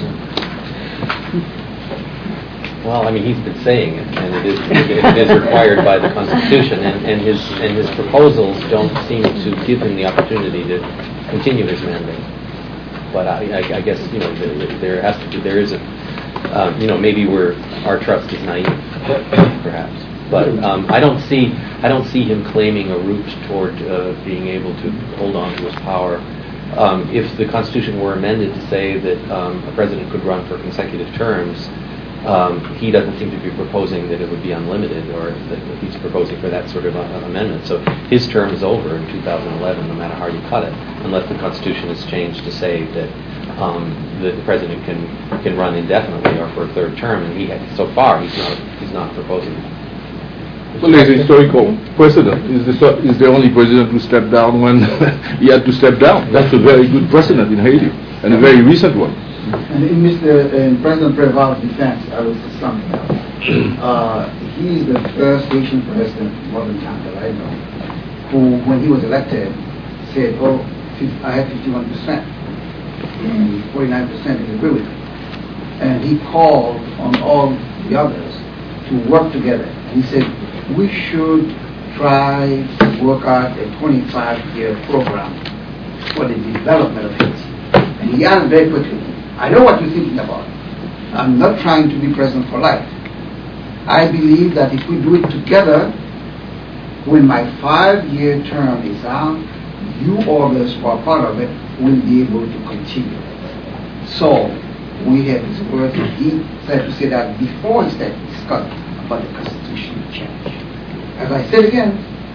Well, I mean, he's been saying it, and it is, it is required by the Constitution, and, and his and his proposals don't seem to give him the opportunity to continue his mandate. But I, I, I guess you know there, there has to be there is a um, you know maybe we're our trust is naive, perhaps. But um, I don't see I don't see him claiming a route toward uh, being able to hold on to his power. Um, if the Constitution were amended to say that um, a president could run for consecutive terms, Um, he doesn't seem to be proposing that it would be unlimited, or that he's proposing for that sort of a, amendment. So his term is over in two thousand eleven, no matter how you cut it, unless the Constitution is changed to say that um, the, the president can can run indefinitely or for a third term. And he, so far, he's not he's not proposing that. Well, there's a historical precedent. Is the is the only president who stepped down when he had to step down. That's a very good precedent in Haiti, and a very recent one. And in Mister in President Preval's defense, I will say something else. Uh, he is the first Haitian president, modern time that I know, who, when he was elected, said, "Oh, I have fifty-one percent, and forty-nine percent agree with me." And he called on all the others to work together. And he said, "We should try to work out a twenty-five year program for the development of Haiti." And he asked very quickly, "I know what you're thinking about. I'm not trying to be president for life. I believe that if we do it together, when my five-year term is out, you others who are part of it will be able to continue." So we have his word. He tried to say that before he started discussing about the constitutional change. As I said again,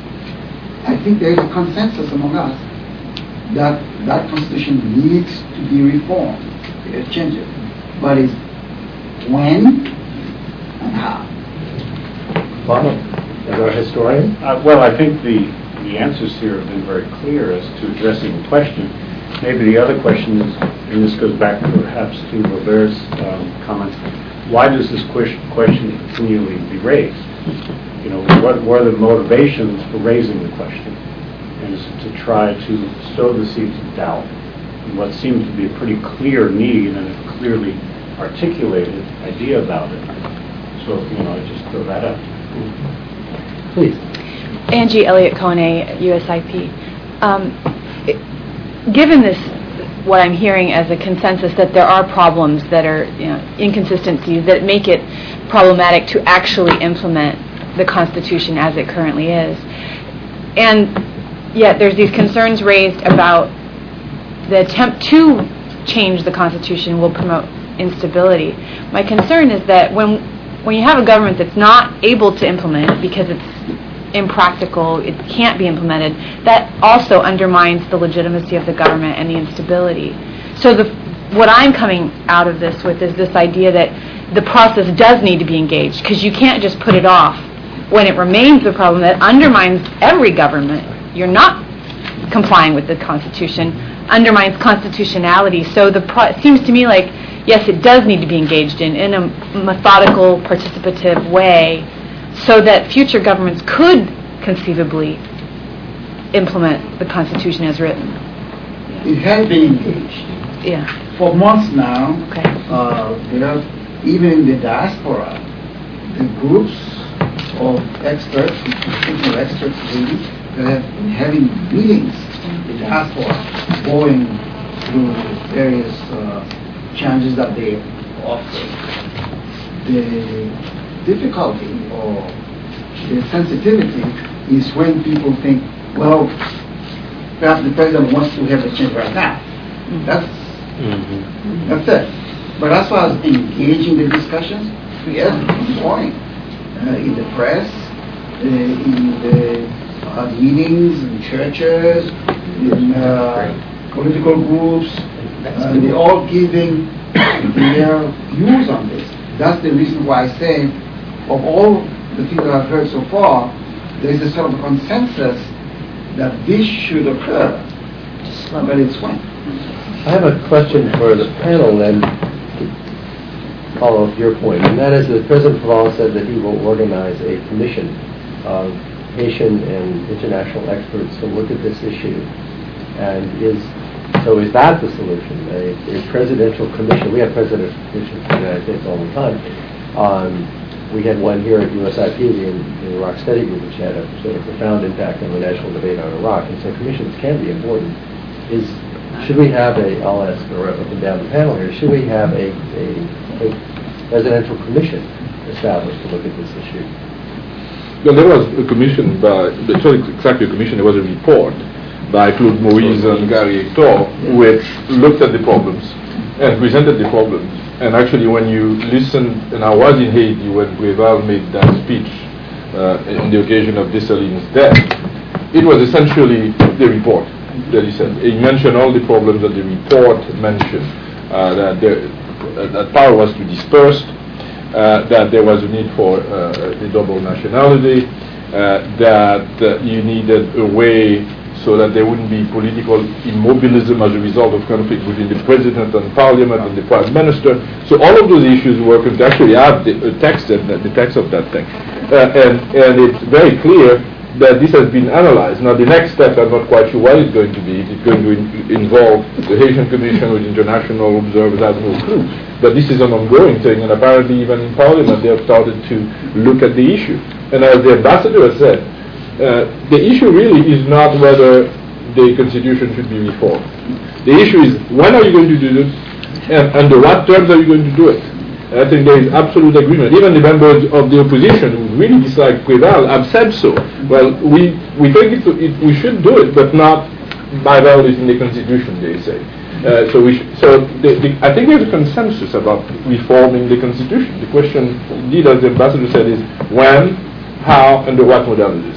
I think there is a consensus among us that that constitution needs to be reformed. It changes, but it's when and how. Bob, as our historian? Uh, well, I think the, the answers here have been very clear as to addressing the question. Maybe the other question is, and this goes back perhaps to Robert's um, comments, why does this question continually be raised? You know, what, what are the motivations for raising the question? And it's to try to sow the seeds of doubt in what seems to be a pretty clear need and a clearly articulated idea about it. So, you know, I just throw that up. Please. Angie Elliott Kone, U S I P. Um, it, given this, what I'm hearing as a consensus that there are problems that are, you know, inconsistencies that make it problematic to actually implement the Constitution as it currently is. And yet there's these concerns raised about the attempt to change the Constitution will promote instability. My concern is that when when you have a government that's not able to implement it because it's impractical, it can't be implemented, that also undermines the legitimacy of the government and the instability. So the, what I'm coming out of this with is this idea that the process does need to be engaged, because you can't just put it off when it remains a problem that undermines every government. You're not complying with the Constitution, undermines constitutionality. So the pro- it seems to me like, yes, it does need to be engaged in, in a methodical, participative way, so that future governments could conceivably implement the Constitution as written. It has been engaged. Yeah. For months now, Okay. uh, there are, even in the diaspora, the groups of experts, institutional experts really, that have been having meetings in the diaspora, going through various uh, challenges that they offer. The difficulty or the sensitivity is when people think, well, perhaps the president wants to have a change right now. That's mm-hmm. that's it. But as far as engaging the discussions, yes, it's ongoing uh, in the press, uh, in the uh, meetings, in churches, in uh, political groups. Uh, they're all giving their views on this. That's the reason why I say, of all the things that I've heard so far, there is a sort of consensus that this should occur, but it's when. I have a question for the panel then, to follow up your point, and that is that President Preval said that he will organize a commission of Haitian and international experts to look at this issue. And is so is that the solution? A, a presidential commission? We have presidential commissions in the United States all the time. Um, we had one here at U S I P, the, the Iraq Study Group, which had a sort of profound impact on the national debate on Iraq. And so commissions can be important. Is should we have a? I'll ask up and down the panel here. Should we have a, a, a presidential commission established to look at this issue? Well, there was a commission by, it's not exactly a commission, there was a report by Claude Moïse and Gary Hector, which looked at the problems and presented the problems. And actually, when you listen, and I was in Haiti when Breval made that speech uh, on the occasion of Dessalines' death, it was essentially the report that he said. He mentioned all the problems that the report mentioned, uh, that, there, uh, that power was too dispersed, uh, that there was a need for uh, the double nationality, uh, that uh, you needed a way so that there wouldn't be political immobilism as a result of conflict between the president and parliament and the prime minister. So all of those issues were going to actually have the uh, text and the text of that thing. Uh, and, and it's very clear that this has been analyzed. Now the next step, I'm not quite sure what it's going to be. It's going to in, involve the Haitian Commission with international observers, I have no clue. But this is an ongoing thing, and apparently even in Parliament they have started to look at the issue. And as the ambassador has said, Uh, the issue really is not whether the Constitution should be reformed. The issue is, when are you going to do this, and under what terms are you going to do it? And I think there is absolute agreement. Even the members of the opposition who really dislike Breval have said so. Well, we, we think it, it, we should do it, but not by values in the Constitution, they say. Uh, so we sh- so the, the, I think there's a consensus about reforming the Constitution. The question, indeed, as the ambassador said, is when, how, under what modalities.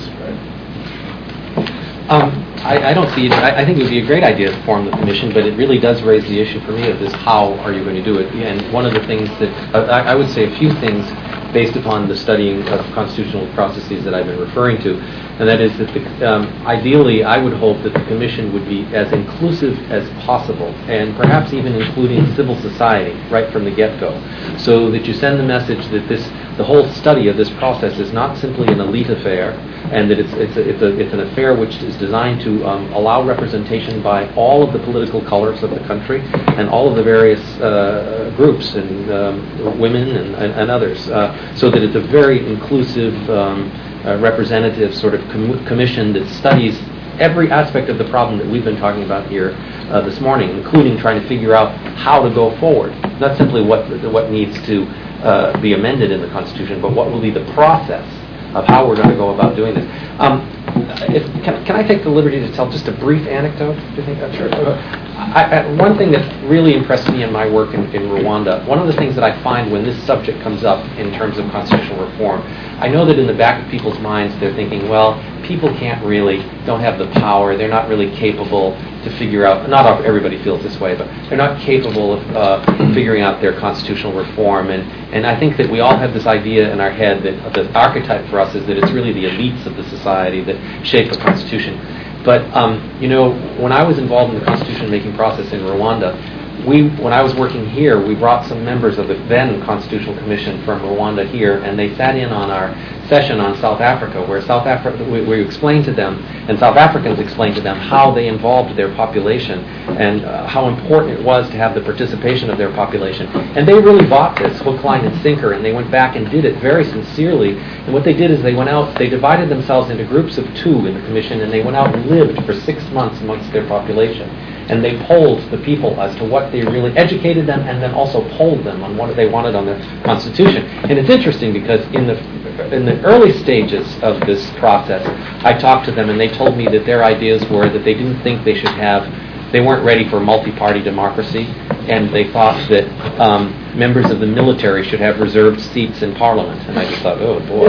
Um, I, I don't see it. I, I think it would be a great idea to form the commission, but it really does raise the issue for me of this: how are you going to do it? And one of the things that uh, I, I would say a few things based upon the studying of constitutional processes that I've been referring to, and that is that the, um, ideally I would hope that the commission would be as inclusive as possible, and perhaps even including civil society right from the get-go, so that you send the message that this the whole study of this process is not simply an elite affair, and that it's it's a, it's, a, it's an affair which is designed to um, allow representation by all of the political colors of the country and all of the various uh, groups and um, women and, and, and others, uh, so that it's a very inclusive, um, uh, representative sort of com- commission that studies every aspect of the problem that we've been talking about here uh, this morning, including trying to figure out how to go forward, not simply what what needs to uh, be amended in the Constitution, but what will be the process of how we're going to go about doing this. Um, if, can, can I take the liberty to tell just a brief anecdote? Do you think that's sure? I, I, one thing that really impressed me in my work in, in Rwanda, one of the things that I find when this subject comes up in terms of constitutional reform, I know that in the back of people's minds they're thinking, well, people can't really, don't have the power, they're not really capable to figure out, not everybody feels this way, but they're not capable of uh, figuring out their constitutional reform. And, and I think that we all have this idea in our head that the archetype for us is that it's really the elites of the society that shape the Constitution. But, um, you know, when I was involved in the constitution-making process in Rwanda, we, when I was working here, we brought some members of the then Constitutional Commission from Rwanda here, and they sat in on our session on South Africa, where South Africa, we, we explained to them, and South Africans explained to them how they involved their population and uh, how important it was to have the participation of their population. And they really bought this hook, line, and sinker, and they went back and did it very sincerely. And what they did is they went out, they divided themselves into groups of two in the commission, and they went out and lived for six months amongst their population. And they polled the people as to what they really educated them, and then also polled them on what they wanted on their constitution. And it's interesting because in the in the early stages of this process, I talked to them and they told me that their ideas were that they didn't think they should have, they weren't ready for multi-party democracy, and they thought that um, members of the military should have reserved seats in Parliament. And I just thought, oh boy,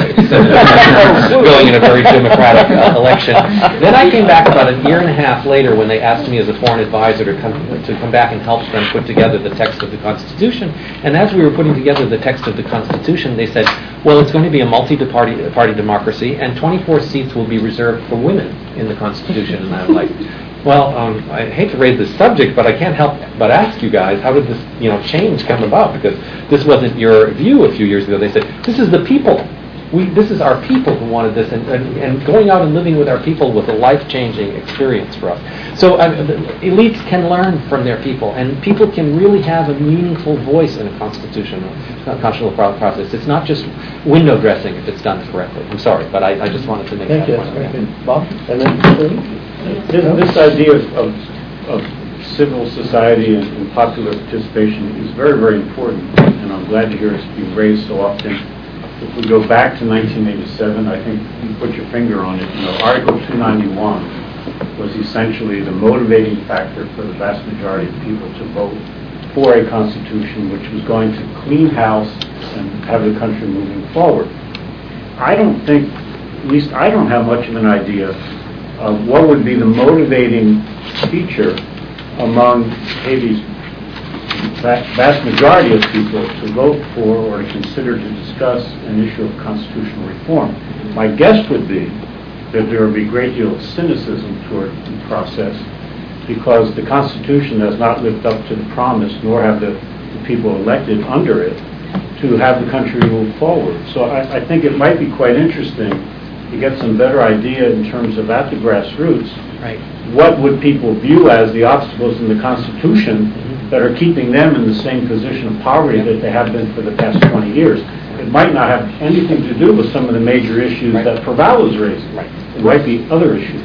going in a very democratic uh, election. Then I came back about a year and a half later when they asked me as a foreign advisor to come to come back and help them put together the text of the Constitution. And as we were putting together the text of the Constitution, they said, well, it's going to be a multi-party party democracy, and twenty-four seats will be reserved for women in the Constitution. And I'm like, well, um, I hate to raise this subject, but I can't help but ask you guys, how did this, you know, change come about? Because this wasn't your view a few years ago. They said, this is the people. We, this is our people who wanted this, and, and, and going out and living with our people was a life-changing experience for us. So uh, elites can learn from their people, and people can really have a meaningful voice in a constitutional, uh, constitutional process. It's not just window dressing if it's done correctly. I'm sorry, but I, I just wanted to make Thank that you. point. Thank you. Bob? And then This, this idea of, of, of civil society and, and popular participation is very, very important, and I'm glad to hear it's being raised so often. If we go back to nineteen eighty-seven, I think you put your finger on it. You know, Article two ninety-one was essentially the motivating factor for the vast majority of people to vote for a constitution which was going to clean house and have the country moving forward. I don't think, at least I don't have much of an idea of what would be the motivating feature among Haiti's vast majority of people to vote for or to consider to discuss an issue of constitutional reform. My guess would be that there would be a great deal of cynicism toward the process because the Constitution has not lived up to the promise, nor have the, the people elected under it, to have the country move forward. So I, I think it might be quite interesting to get some better idea in terms of at the grassroots, Right. what would people view as the obstacles in the Constitution that are keeping them in the same position of poverty that they have been for the past twenty years. It might not have anything to do with some of the major issues Right. that Praval is raising. Right. It might be other issues.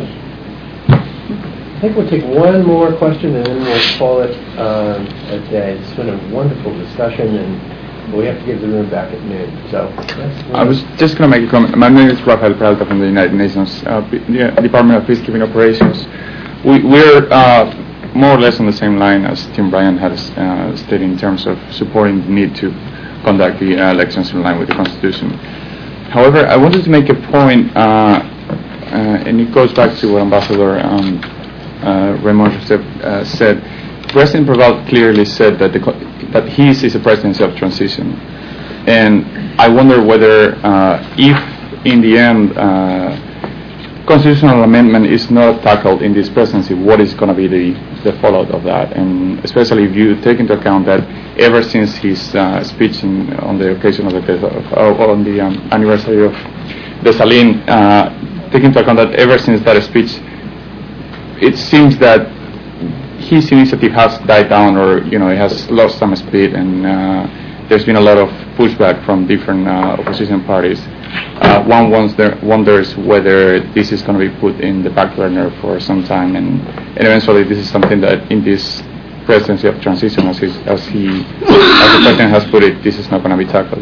I think we'll take one more question and then we'll call it um, a day. It's been a wonderful discussion, and we have to give the room back at noon. So I was just going to make a comment. My name is Rafael Peralta from the United Nations uh, P- the Department of Peacekeeping Operations. We, we're uh, more or less on the same line as Tim Bryan has uh, stated in terms of supporting the need to conduct the uh, elections in line with the Constitution. However, I wanted to make a point, uh, uh, and it goes back to what Ambassador um, uh, Raymond Joseph uh, said. President Praval clearly said that the co- that his is a presidency of transition, and I wonder whether, uh, if in the end uh, constitutional amendment is not tackled in this presidency, what is going to be the, the fallout of that? And especially if you take into account that ever since his uh, speech in, on the occasion of the death of, or on the um, anniversary of Dessalines, uh, take into account that ever since that speech, it seems that his initiative has died down, or you know, it has lost some speed, and uh, there's been a lot of pushback from different uh, opposition parties. Uh, one wonders, wonders whether this is going to be put in the back burner for some time, and, and eventually this is something that in this presidency of transition, as, his, as he, as the president has put it, this is not going to be tackled.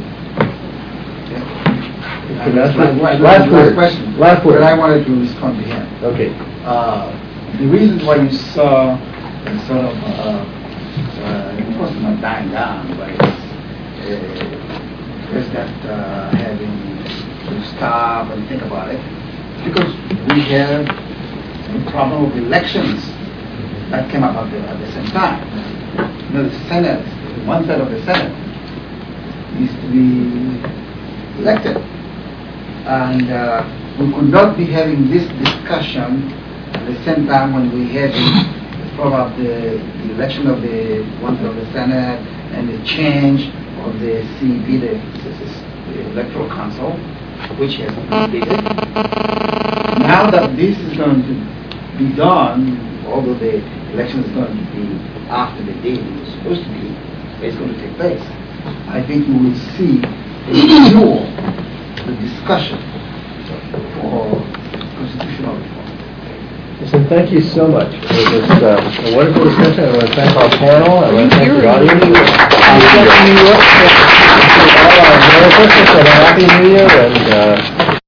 Uh, last, last, last last word. question. Last word. But I wanted to respond to him. Okay. Uh, the reason why you saw a sort of, uh, uh, it was not dying down, but it's uh, president uh, having to stop and think about it, because we have the problem of elections that came up at the, at the same time. You know, the Senate, one third of the Senate needs to be elected. And uh, we could not be having this discussion at the same time when we had the problem of the, the election of the one third of the Senate and the change of the C E P, the, the Electoral Council, which has been completed. Now that this is going to be done, although the election is going to be after the date it was supposed to be, it's going to take place, I think you will see a renewal the discussion for constitutional reform. Listen, thank you so much for this uh, wonderful discussion. I want to thank our panel. I want to thank the audience. All our Merry Christmas and a Happy New Year. And uh,